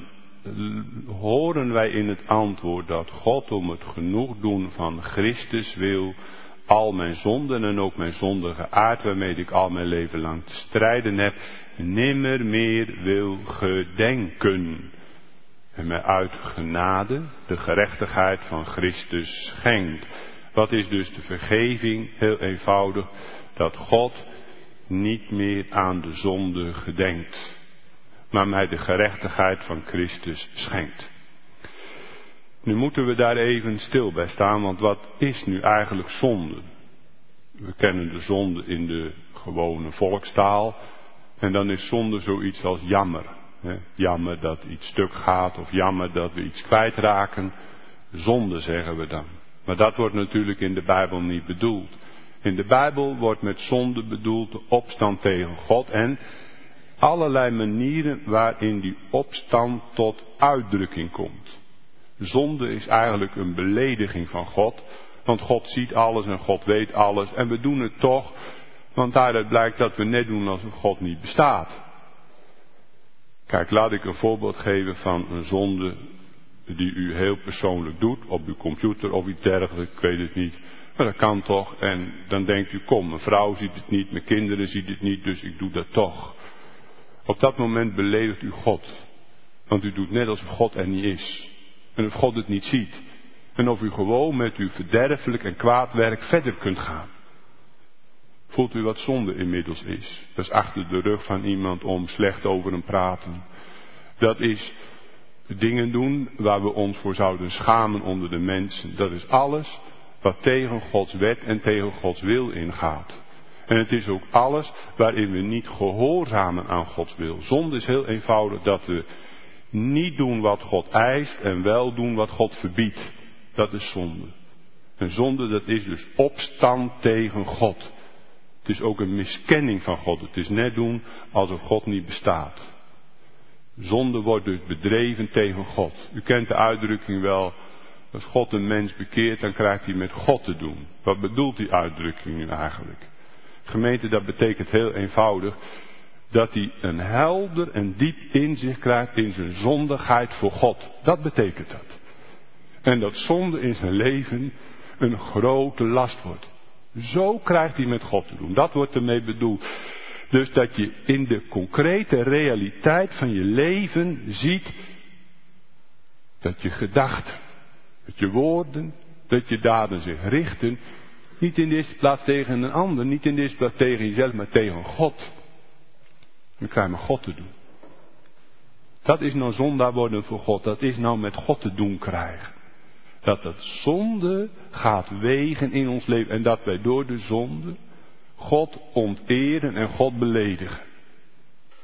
horen wij in het antwoord dat God om het genoegdoen van Christus wil al mijn zonden en ook mijn zondige aard waarmee ik al mijn leven lang te strijden heb, nimmer meer wil gedenken. En mij uit genade de gerechtigheid van Christus schenkt. Wat is dus de vergeving? Heel eenvoudig, dat God niet meer aan de zonde gedenkt, maar mij de gerechtigheid van Christus schenkt. Nu moeten we daar even stil bij staan, want wat is nu eigenlijk zonde? We kennen de zonde in de gewone volkstaal en dan is zonde zoiets als jammer. He, jammer dat iets stuk gaat of jammer dat we iets kwijtraken. Zonde zeggen we dan. Maar dat wordt natuurlijk in de Bijbel niet bedoeld. In de Bijbel wordt met zonde bedoeld de opstand tegen God en allerlei manieren waarin die opstand tot uitdrukking komt. Zonde is eigenlijk een belediging van God, want God ziet alles en God weet alles en we doen het toch, want daaruit blijkt dat we net doen alsof God niet bestaat. Kijk, laat ik een voorbeeld geven van een zonde die u heel persoonlijk doet, op uw computer of iets dergelijks, ik weet het niet. Maar dat kan toch, en dan denkt u, kom, mijn vrouw ziet het niet, mijn kinderen zien het niet, dus ik doe dat toch. Op dat moment beledigt u God, want u doet net alsof God er niet is. En of God het niet ziet. En of u gewoon met uw verderfelijk en kwaad werk verder kunt gaan. Voelt u wat zonde inmiddels is? Dat is achter de rug van iemand om slecht over hem praten. Dat is dingen doen waar we ons voor zouden schamen onder de mensen. Dat is alles wat tegen Gods wet en tegen Gods wil ingaat. En het is ook alles waarin we niet gehoorzamen aan Gods wil. Zonde is heel eenvoudig dat we niet doen wat God eist en wel doen wat God verbiedt. Dat is zonde. En zonde, dat is dus opstand tegen God. Het is ook een miskenning van God. Het is net doen alsof God niet bestaat. Zonde wordt dus bedreven tegen God. U kent de uitdrukking wel. Als God een mens bekeert, dan krijgt hij met God te doen. Wat bedoelt die uitdrukking nu eigenlijk? Gemeente, dat betekent heel eenvoudig dat hij een helder en diep inzicht krijgt in zijn zondigheid voor God. Dat betekent dat. En dat zonde in zijn leven een grote last wordt. Zo krijgt hij met God te doen. Dat wordt ermee bedoeld. Dus dat je in de concrete realiteit van je leven ziet dat je gedachten, dat je woorden, dat je daden zich richten, niet in de eerste plaats tegen een ander, niet in de eerste plaats tegen jezelf, maar tegen God. Dan krijg je met God te doen. Dat is nou zondaar worden voor God. Dat is nou met God te doen krijgen. Dat het zonde gaat wegen in ons leven. En dat wij door de zonde God onteren en God beledigen.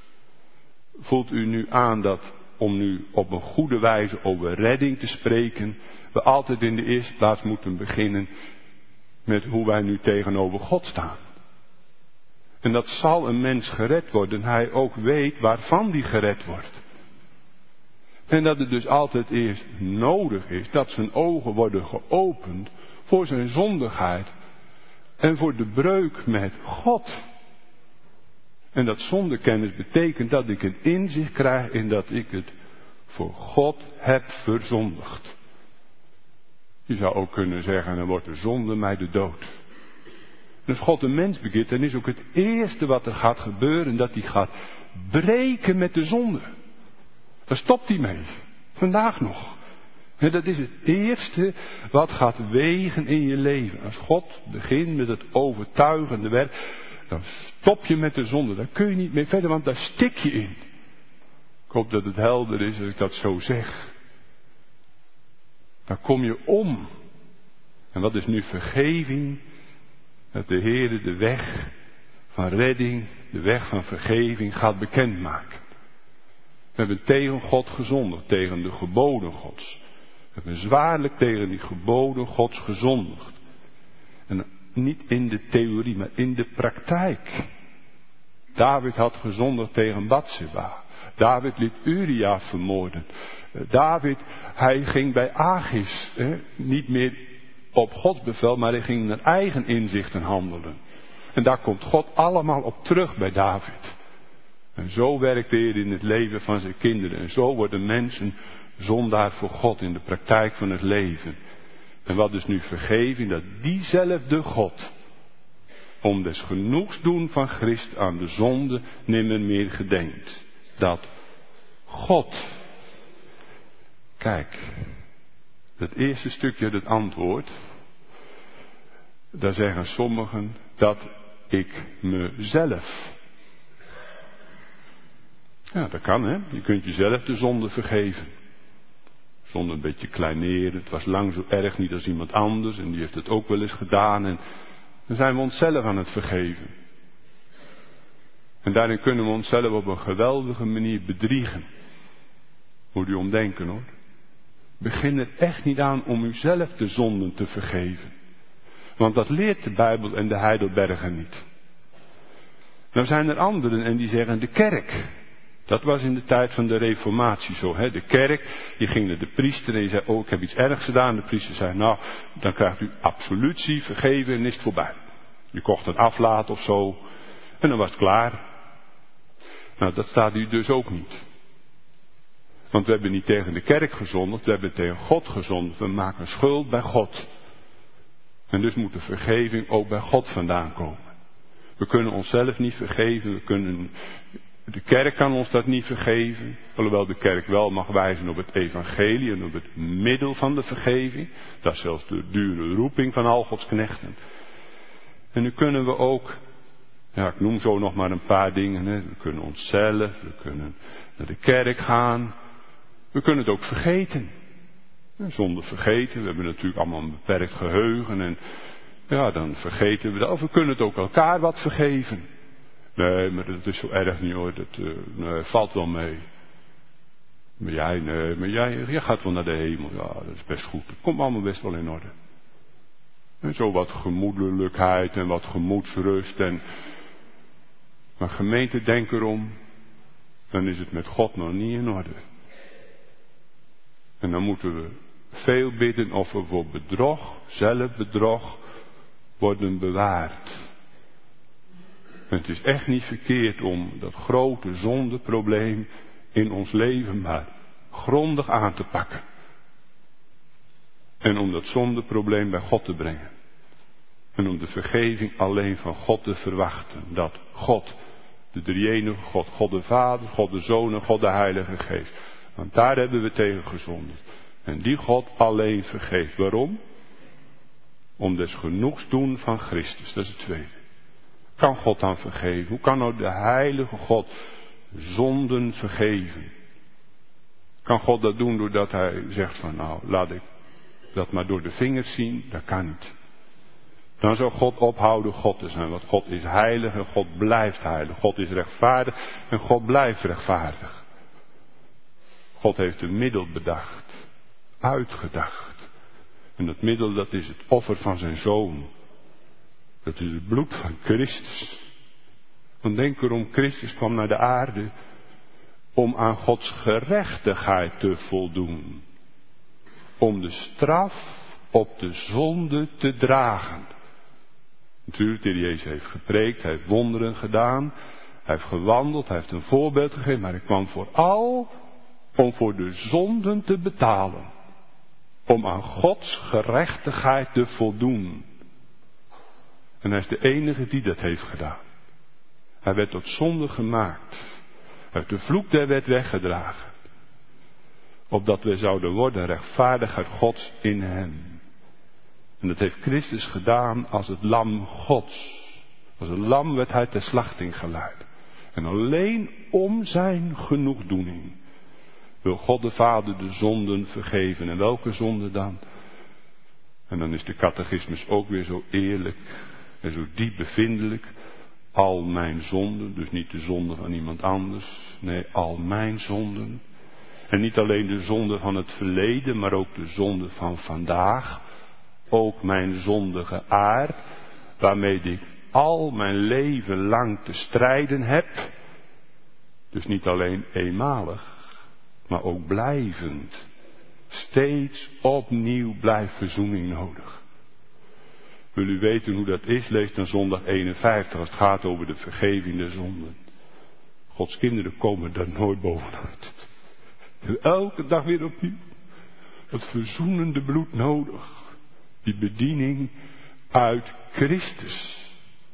voelt u nu aan dat om nu op een goede wijze over redding te spreken, we altijd in de eerste plaats moeten beginnen met hoe wij nu tegenover God staan. En dat zal een mens gered worden, hij ook weet waarvan die gered wordt. En dat het dus altijd eerst nodig is dat zijn ogen worden geopend voor zijn zondigheid en voor de breuk met God. En dat zondekennis betekent dat ik een inzicht krijg in dat ik het voor God heb verzondigd. Je zou ook kunnen zeggen, dan wordt de zonde mij de dood. En als God een mens begeeft, dan is ook het eerste wat er gaat gebeuren, dat hij gaat breken met de zonde. Daar stopt hij mee. Vandaag nog. En dat is het eerste wat gaat wegen in je leven. Als God begint met het overtuigende werk, dan stop je met de zonde. Daar kun je niet mee verder, want daar stik je in. Ik hoop dat het helder is als ik dat zo zeg. Daar kom je om. En wat is nu vergeving? Dat de Heer de weg van redding, de weg van vergeving gaat bekendmaken. We hebben tegen God gezondigd, tegen de geboden Gods. We hebben zwaarlijk tegen die geboden Gods gezondigd. En niet in de theorie, maar in de praktijk. David had gezondigd tegen Batseba. David liet Uria vermoorden. David, hij ging bij Achis, hè, niet meer op Gods bevel, maar hij ging naar eigen inzichten handelen. En daar komt God allemaal op terug bij David. En zo werkt de Heer in het leven van zijn kinderen. En zo worden mensen zondaar voor God in de praktijk van het leven. En wat is nu vergeving? Dat diezelfde God, om des genoegs doen van Christus aan de zonde, nimmer meer gedenkt. Dat God, kijk, het eerste stukje uit het antwoord, daar zeggen sommigen dat ik mezelf. Ja, dat kan, hè. Je kunt jezelf de zonde vergeven. Zonder een beetje kleineren. Het was lang zo erg niet als iemand anders. En die heeft het ook wel eens gedaan. En dan zijn we onszelf aan het vergeven. En daarin kunnen we onszelf op een geweldige manier bedriegen. Moet u omdenken, hoor. Begin er echt niet aan om uzelf de zonden te vergeven. Want dat leert de Bijbel en de Heidelbergen niet. Nou zijn er anderen en die zeggen de kerk. Dat was in de tijd van de Reformatie zo. Hè? De kerk, je ging naar de priester en je zei, oh ik heb iets ergs gedaan. De priester zei, nou dan krijgt u absolutie, vergeven en is het voorbij. Je kocht een aflaat of zo en dan was het klaar. Nou dat staat u dus ook niet. Want we hebben niet tegen de kerk gezondigd, we hebben tegen God gezondigd. We maken schuld bij God. En dus moet de vergeving ook bij God vandaan komen. We kunnen onszelf niet vergeven, we kunnen... De kerk kan ons dat niet vergeven, alhoewel de kerk wel mag wijzen op het evangelie en op het middel van de vergeving. Dat is zelfs de dure roeping van al Gods knechten. En nu kunnen we ook, ja ik noem zo nog maar een paar dingen, hè. We kunnen onszelf, we kunnen naar de kerk gaan, we kunnen het ook vergeten. Zonder vergeten, we hebben natuurlijk allemaal een beperkt geheugen en ja dan vergeten we dat. Of we kunnen het ook elkaar wat vergeven. Nee, maar dat is zo erg niet hoor, dat uh, nee, valt wel mee. Maar jij, nee, maar jij, jij gaat wel naar de hemel, ja, dat is best goed. Dat komt allemaal best wel in orde. En zo wat gemoedelijkheid en wat gemoedsrust en... Maar gemeente, denk erom, dan is het met God nog niet in orde. En dan moeten we veel bidden of we voor bedrog, zelfbedrog, worden bewaard. En het is echt niet verkeerd om dat grote zondeprobleem in ons leven maar grondig aan te pakken. En om dat zondeprobleem bij God te brengen. En om de vergeving alleen van God te verwachten. Dat God, de drie-enige God, God de Vader, God de Zoon en God de Heilige Geest. Want daar hebben we tegen gezondigd. En die God alleen vergeeft. Waarom? Om des genoegs doen van Christus. Dat is het tweede. Kan God dan vergeven? Hoe kan nou de heilige God zonden vergeven? Kan God dat doen doordat hij zegt van nou laat ik dat maar door de vingers zien? Dat kan niet. Dan zou God ophouden God te zijn. Want God is heilig en God blijft heilig. God is rechtvaardig en God blijft rechtvaardig. God heeft een middel bedacht. Uitgedacht. En dat middel, dat is het offer van zijn zoon. Dat is het bloed van Christus. Want denk erom, Christus kwam naar de aarde om aan Gods gerechtigheid te voldoen. Om de straf op de zonde te dragen. Natuurlijk, de Heer Jezus heeft gepreekt, hij heeft wonderen gedaan, hij heeft gewandeld, hij heeft een voorbeeld gegeven, maar hij kwam vooral om voor de zonden te betalen. Om aan Gods gerechtigheid te voldoen. En hij is de enige die dat heeft gedaan. Hij werd tot zonde gemaakt. Uit de vloek der wet weggedragen. Opdat wij zouden worden rechtvaardiger Gods in hem. En dat heeft Christus gedaan als het lam Gods. Als een lam werd hij ter slachting geleid. En alleen om zijn genoegdoening wil God de Vader de zonden vergeven. En welke zonden dan? En dan is de catechismus ook weer zo eerlijk en zo diep bevindelijk. Al mijn zonden, dus niet de zonden van iemand anders. Nee, al mijn zonden. En niet alleen de zonden van het verleden, maar ook de zonden van vandaag. Ook mijn zondige aard, waarmee ik al mijn leven lang te strijden heb. Dus niet alleen eenmalig, maar ook blijvend. Steeds opnieuw blijft verzoening nodig. Wil u weten hoe dat is? Lees dan zondag eenenvijftig als het gaat over de vergeving der zonden. Gods kinderen komen daar nooit bovenuit. Elke dag weer opnieuw. Het verzoenende bloed nodig. Die bediening uit Christus.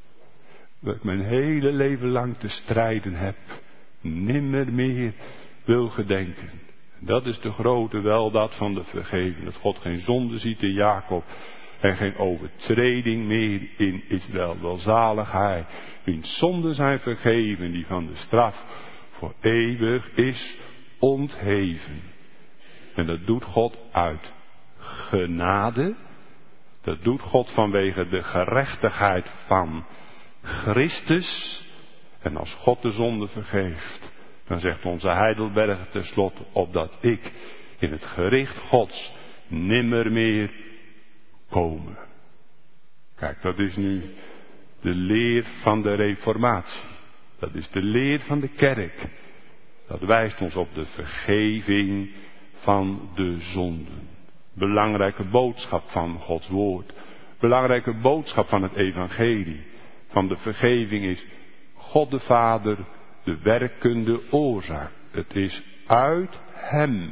Waar ik mijn hele leven lang te strijden heb. Nimmer meer wil gedenken. Dat is de grote weldaad van de vergeving. Dat God geen zonde ziet in Jacob. En geen overtreding meer in Israël. Welzalig hij. Wiens zonden zijn vergeven. Die van de straf voor eeuwig is ontheven. En dat doet God uit genade. Dat doet God vanwege de gerechtigheid van Christus. En als God de zonde vergeeft, dan zegt onze Heidelberger tenslotte, opdat ik in het gericht Gods nimmer meer komen. Kijk, dat is nu de leer van de Reformatie. Dat is de leer van de kerk. Dat wijst ons op de vergeving van de zonden. Belangrijke boodschap van Gods woord. Belangrijke boodschap van het evangelie. Van de vergeving is God de Vader de werkende oorzaak. Het is uit hem.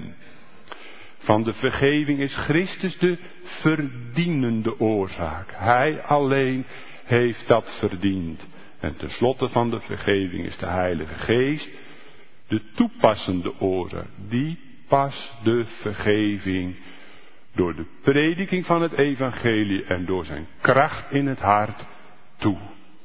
Van de vergeving is Christus de verdienende oorzaak. Hij alleen heeft dat verdiend. En tenslotte van de vergeving is de Heilige Geest de toepassende oorzaak. Die past de vergeving door de prediking van het evangelie en door zijn kracht in het hart toe.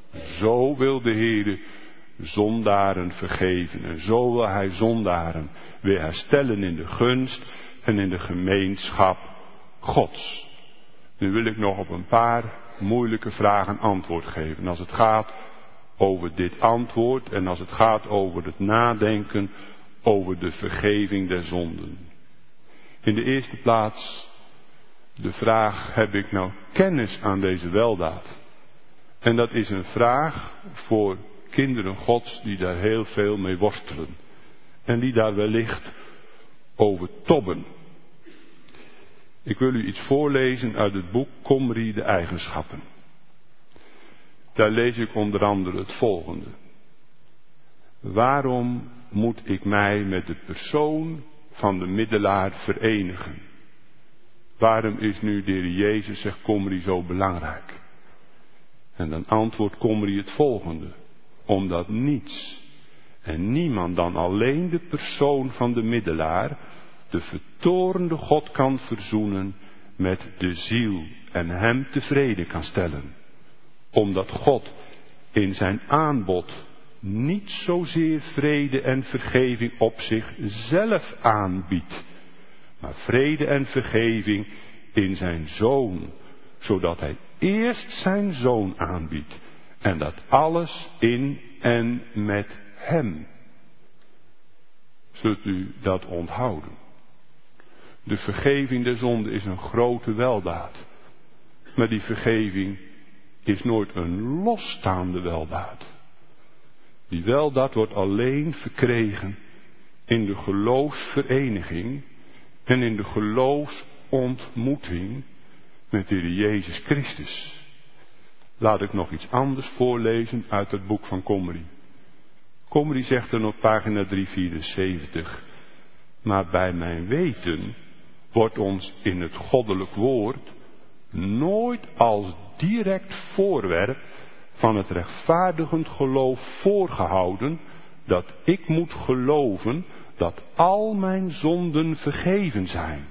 Zo wil de Heer zondaren vergeven. En zo wil hij zondaren weer herstellen in de gunst en in de gemeenschap Gods. Nu wil ik nog op een paar moeilijke vragen antwoord geven. Als het gaat over dit antwoord en als het gaat over het nadenken over de vergeving der zonden. In de eerste plaats de vraag, heb ik nou kennis aan deze weldaad? En dat is een vraag voor kinderen Gods die daar heel veel mee worstelen. En die daar wellicht over tobben. Ik wil u iets voorlezen uit het boek Komrie de eigenschappen. Daar lees ik onder andere het volgende. Waarom moet ik mij met de persoon van de middelaar verenigen? Waarom is nu de Heer Jezus, zegt Komrie, zo belangrijk? En dan antwoordt Komrie het volgende. Omdat niets en niemand dan alleen de persoon van de middelaar de vertoornde God kan verzoenen met de ziel en hem tevreden kan stellen. Omdat God in zijn aanbod niet zozeer vrede en vergeving op zichzelf aanbiedt, maar vrede en vergeving in zijn Zoon, zodat hij eerst zijn Zoon aanbiedt. En dat alles in en met hem. Zult u dat onthouden? De vergeving der zonde is een grote weldaad. Maar die vergeving is nooit een losstaande weldaad. Die weldaad wordt alleen verkregen in de geloofsvereniging en in de geloofsontmoeting met de Heer Jezus Christus. Laat ik nog iets anders voorlezen uit het boek van Komri. Komri zegt dan op pagina driehonderdvierenzeventig. Maar bij mijn weten wordt ons in het goddelijk woord nooit als direct voorwerp van het rechtvaardigend geloof voorgehouden dat ik moet geloven dat al mijn zonden vergeven zijn.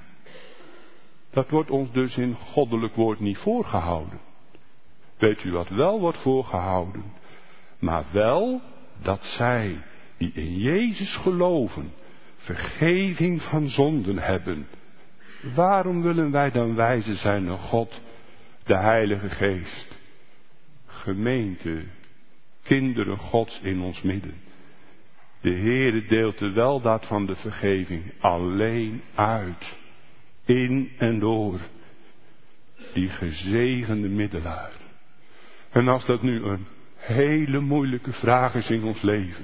Dat wordt ons dus in goddelijk woord niet voorgehouden. Weet u wat wel wordt voorgehouden? Maar wel dat zij die in Jezus geloven vergeving van zonden hebben. Waarom willen wij dan wijzen zijn naar God, de Heilige Geest? Gemeente, kinderen Gods in ons midden. De Heere deelt de weldaad van de vergeving alleen uit. In en door die gezegende middelaar. En als dat nu een hele moeilijke vraag is in ons leven,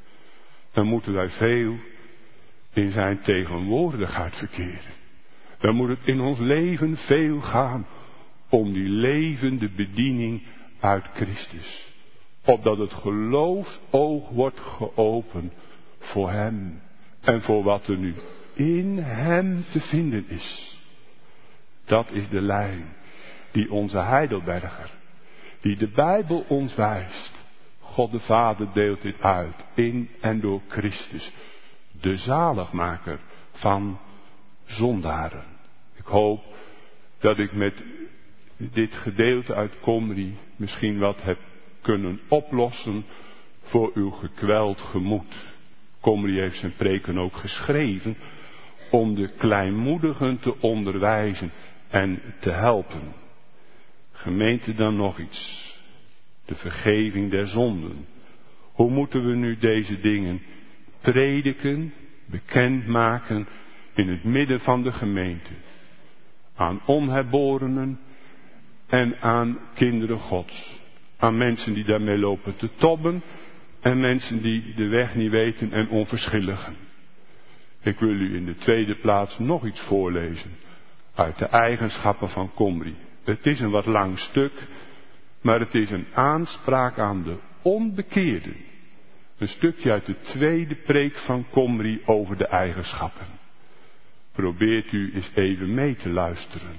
dan moeten wij veel in zijn tegenwoordigheid verkeren. Dan moet het in ons leven veel gaan om die levende bediening uit Christus. Opdat het geloofsoog wordt geopend voor hem en voor wat er nu in hem te vinden is. Dat is de lijn die onze Heidelberger, die de Bijbel ons wijst. God de Vader deelt dit uit in en door Christus, de zaligmaker van zondaren. Ik hoop dat ik met dit gedeelte uit Komri misschien wat heb kunnen oplossen voor uw gekweld gemoed. Komri heeft zijn preken ook geschreven om de kleinmoedigen te onderwijzen en te helpen. Gemeente, dan nog iets. De vergeving der zonden. Hoe moeten we nu deze dingen prediken, bekendmaken in het midden van de gemeente? Aan onherborenen en aan kinderen Gods. Aan mensen die daarmee lopen te tobben en mensen die de weg niet weten en onverschilligen. Ik wil u in de tweede plaats nog iets voorlezen uit de eigenschappen van Komri. Het is een wat lang stuk, maar het is een aanspraak aan de onbekeerden. Een stukje uit de tweede preek van Komri over de eigenschappen. Probeert u eens even mee te luisteren,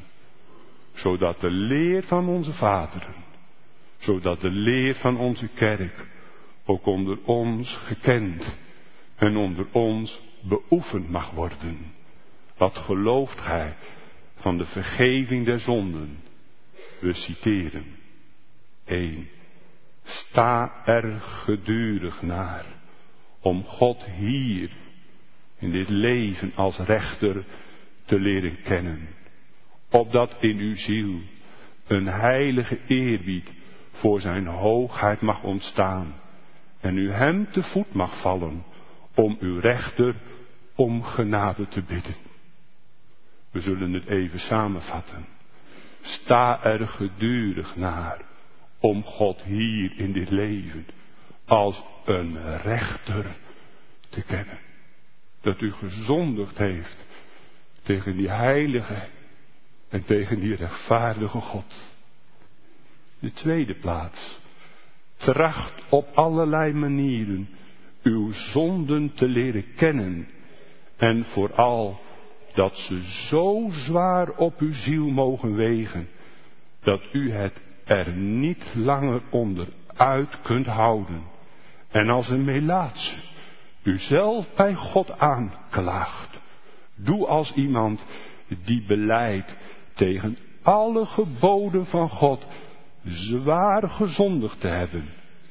zodat de leer van onze vaderen, zodat de leer van onze kerk ook onder ons gekend en onder ons beoefend mag worden. Wat gelooft gij van de vergeving der zonden? We citeren. één. Sta er gedurig naar om God hier in dit leven als rechter te leren kennen. Opdat in uw ziel een heilige eerbied voor zijn hoogheid mag ontstaan en u hem te voet mag vallen om uw rechter om genade te bidden. We zullen het even samenvatten. Sta er gedurig naar om God hier in dit leven als een rechter te kennen. Dat u gezondigd heeft tegen die heilige en tegen die rechtvaardige God. De tweede plaats. Tracht op allerlei manieren uw zonden te leren kennen. En vooral dat ze zo zwaar op uw ziel mogen wegen, dat u het er niet langer onderuit kunt houden. En als een melaatse u zelf bij God aanklaagt, doe als iemand die belijdt tegen alle geboden van God zwaar gezondigd te hebben.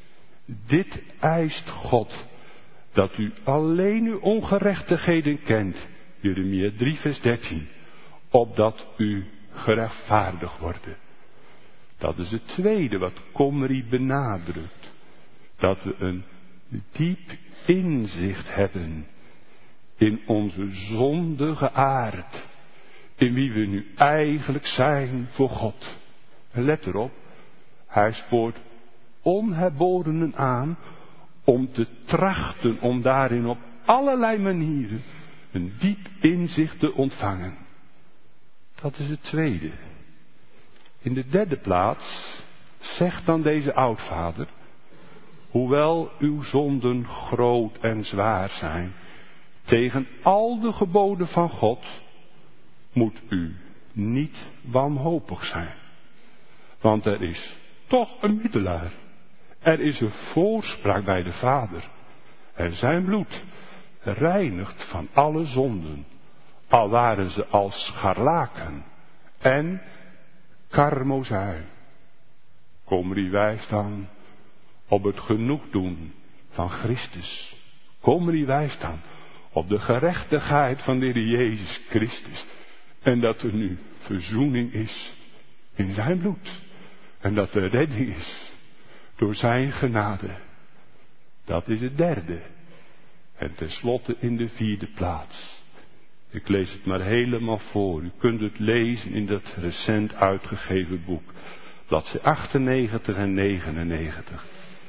Dit eist God, dat u alleen uw ongerechtigheden kent, Jeremia drie vers dertien, opdat u gerechtvaardigd wordt. Dat is het tweede wat Komrie benadrukt. Dat we een diep inzicht hebben in onze zondige aard. In wie we nu eigenlijk zijn voor God. En let erop, hij spoort onherborenen aan om te trachten om daarin op allerlei manieren een diep inzicht te ontvangen. Dat is het tweede. In de derde plaats zegt dan deze oudvader, hoewel uw zonden groot en zwaar zijn, tegen al de geboden van God, moet u niet wanhopig zijn. Want er is toch een middelaar. Er is een voorspraak bij de Vader. En zijn bloed reinigt van alle zonden, al waren ze als scharlaken en karmozijn. Komrie wijst dan op het genoegdoen van Christus. Komrie wijst dan op de gerechtigheid van de Heer Jezus Christus. En dat er nu verzoening is in zijn bloed. En dat er redding is door zijn genade. Dat is het derde. En tenslotte in de vierde plaats. Ik lees het maar helemaal voor. U kunt het lezen in dat recent uitgegeven boek. Bladzijde achtennegentig en negenennegentig.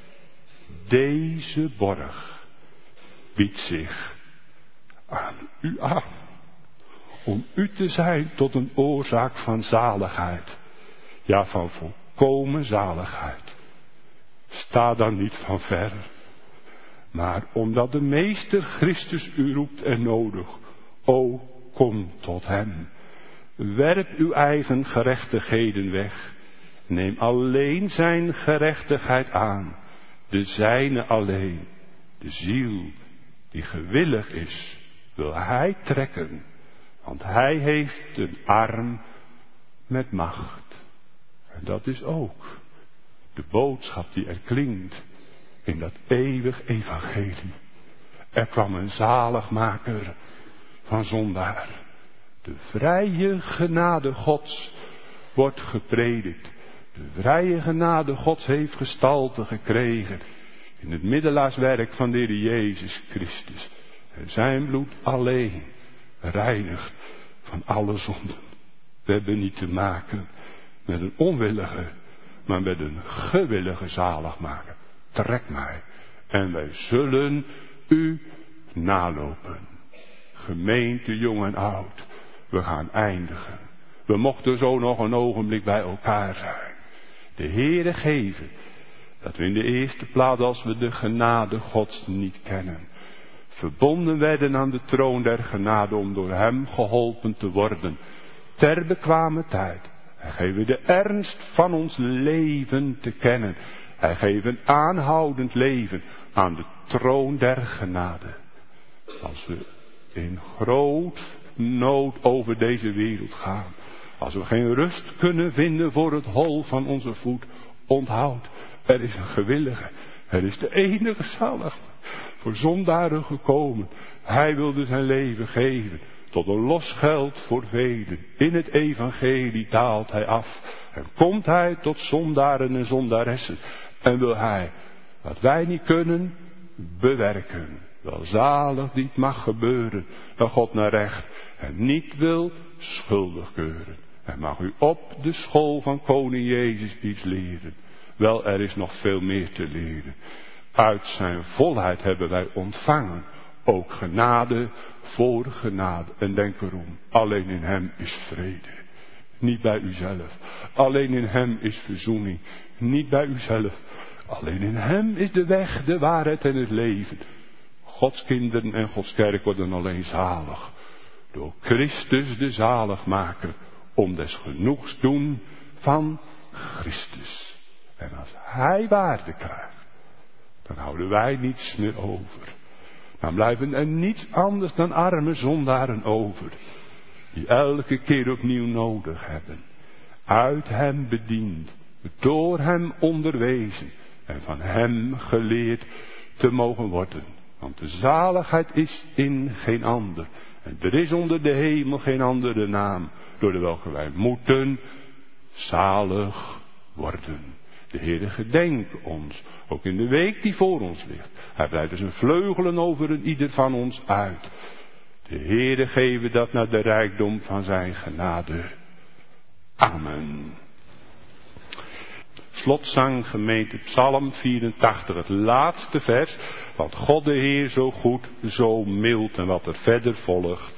Deze borg biedt zich aan u aan. Om u te zijn tot een oorzaak van zaligheid. Ja, van volkomen zaligheid. Sta dan niet van ver. Maar omdat de Meester Christus u roept en nodig. O, kom tot hem. Werp uw eigen gerechtigheden weg. Neem alleen zijn gerechtigheid aan. De zijne alleen. De ziel die gewillig is, wil hij trekken. Want hij heeft een arm met macht. En dat is ook de boodschap die er klinkt in dat eeuwig evangelie. Er kwam een zaligmaker van zondaar. De vrije genade Gods wordt gepredikt. De vrije genade Gods heeft gestalte gekregen in het middelaarswerk van de Heer Jezus Christus. En zijn bloed alleen reinigt van alle zonden. We hebben niet te maken met een onwillige, maar met een gewillige zaligmaker. Trek mij en wij zullen u nalopen. Gemeente jong en oud, we gaan eindigen. We mochten zo nog een ogenblik bij elkaar zijn. De Heere geven dat we in de eerste plaats, als we de genade Gods niet kennen, verbonden werden aan de troon der genade om door hem geholpen te worden. Ter bekwame tijd. Hij geeft de ernst van ons leven te kennen. Hij geeft een aanhoudend leven aan de troon der genade. Als we in groot nood over deze wereld gaan. Als we geen rust kunnen vinden voor het hol van onze voet. Onthoud, er is een gewillige. Er is de enige zalig voor zondaren gekomen. Hij wilde zijn leven geven tot een losgeld voor velen. In het evangelie daalt hij af. En komt hij tot zondaren en zondaressen. En wil hij wat wij niet kunnen bewerken. Welzalig die het mag gebeuren. Dat God naar recht en niet wil schuldig keuren. En mag u op de school van koning Jezus iets leren. Wel, er is nog veel meer te leren. Uit zijn volheid hebben wij ontvangen. Ook genade voor genade. En denk erom, alleen in hem is vrede. Niet bij uzelf. Alleen in hem is verzoening. Niet bij uzelf. Alleen in hem is de weg, de waarheid en het leven. Gods kinderen en Gods kerk worden alleen zalig. Door Christus de zaligmaker. Om des genoegs doen van Christus. En als hij waarde krijgt, dan houden wij niets meer over. Dan blijven er niets anders dan arme zondaren over. Die elke keer opnieuw nodig hebben. Uit hem bediend. Door hem onderwezen. En van hem geleerd te mogen worden. Want de zaligheid is in geen ander. En er is onder de hemel geen andere naam. Door de welke wij moeten zalig worden. De Heere gedenk ons, ook in de week die voor ons ligt. Hij breidt zijn vleugelen over een ieder van ons uit. De Heere geven dat naar de rijkdom van zijn genade. Amen. Slotzang gemeente Psalm vierentachtig, het laatste vers. Want God de Heer zo goed, zo mild en wat er verder volgt.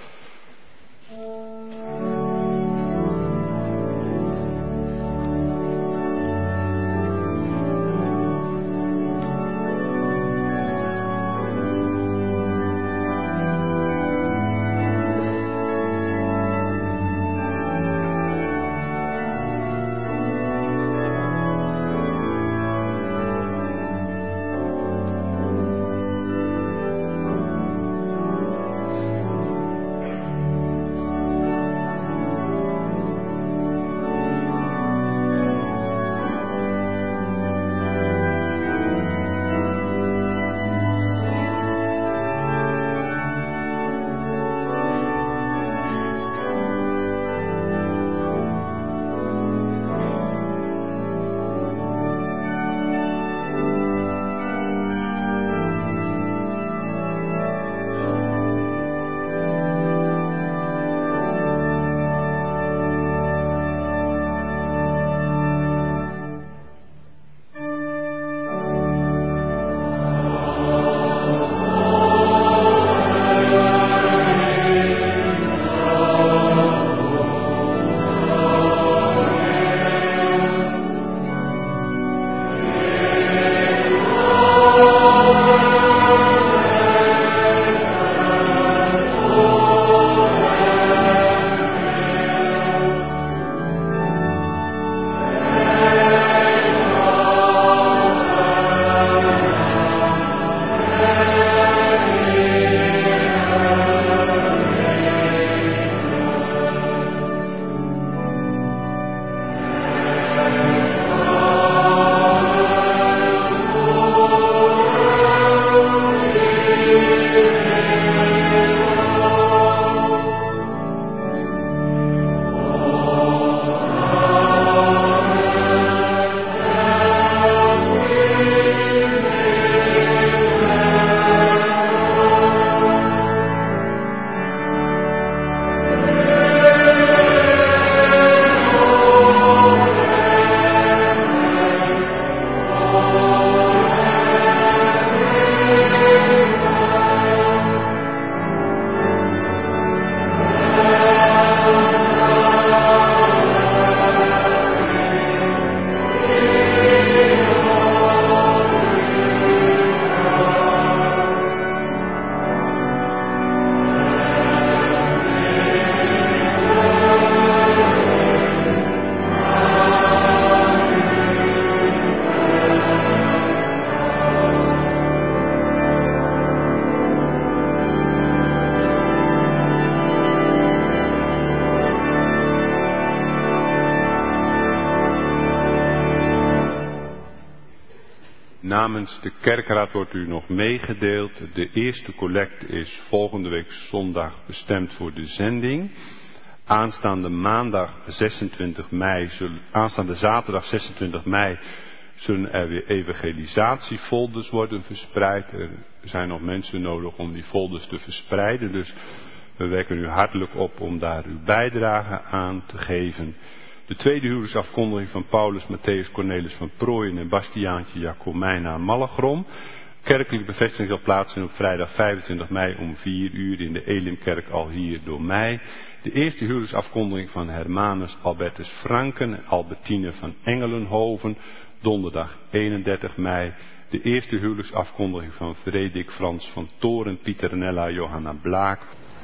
Namens de kerkraad wordt u nog meegedeeld. De eerste collecte is volgende week zondag bestemd voor de zending. Aanstaande maandag zesentwintig mei, zullen, aanstaande zaterdag zesentwintig mei zullen er weer evangelisatiefolders worden verspreid. Er zijn nog mensen nodig om die folders te verspreiden. Dus we wekken u hartelijk op om daar uw bijdrage aan te geven. De tweede huwelijksafkondiging van Paulus, Matthäus, Cornelis van Prooijen en Bastiaantje Jacomijna Mallegrom. Kerkelijke bevestiging zal plaatsvinden op vrijdag vijfentwintig mei om vier uur in de Elimkerk al hier door mij. De eerste huwelijksafkondiging van Hermanus Albertus Franken en Albertine van Engelenhoven, donderdag eenendertig mei. De eerste huwelijksafkondiging van Frederik Frans van Toren, Pieternella Johanna Blaak.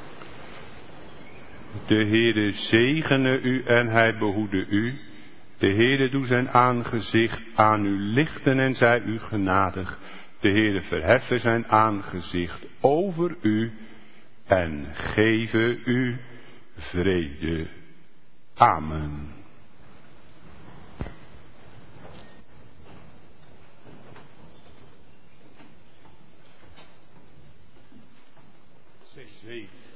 De Heere zegene u en hij behoede u. De Heere doe zijn aangezicht aan u lichten en zij u genadig. De Heere verheffen zijn aangezicht over u en geven u vrede. Amen. Zeg zeven.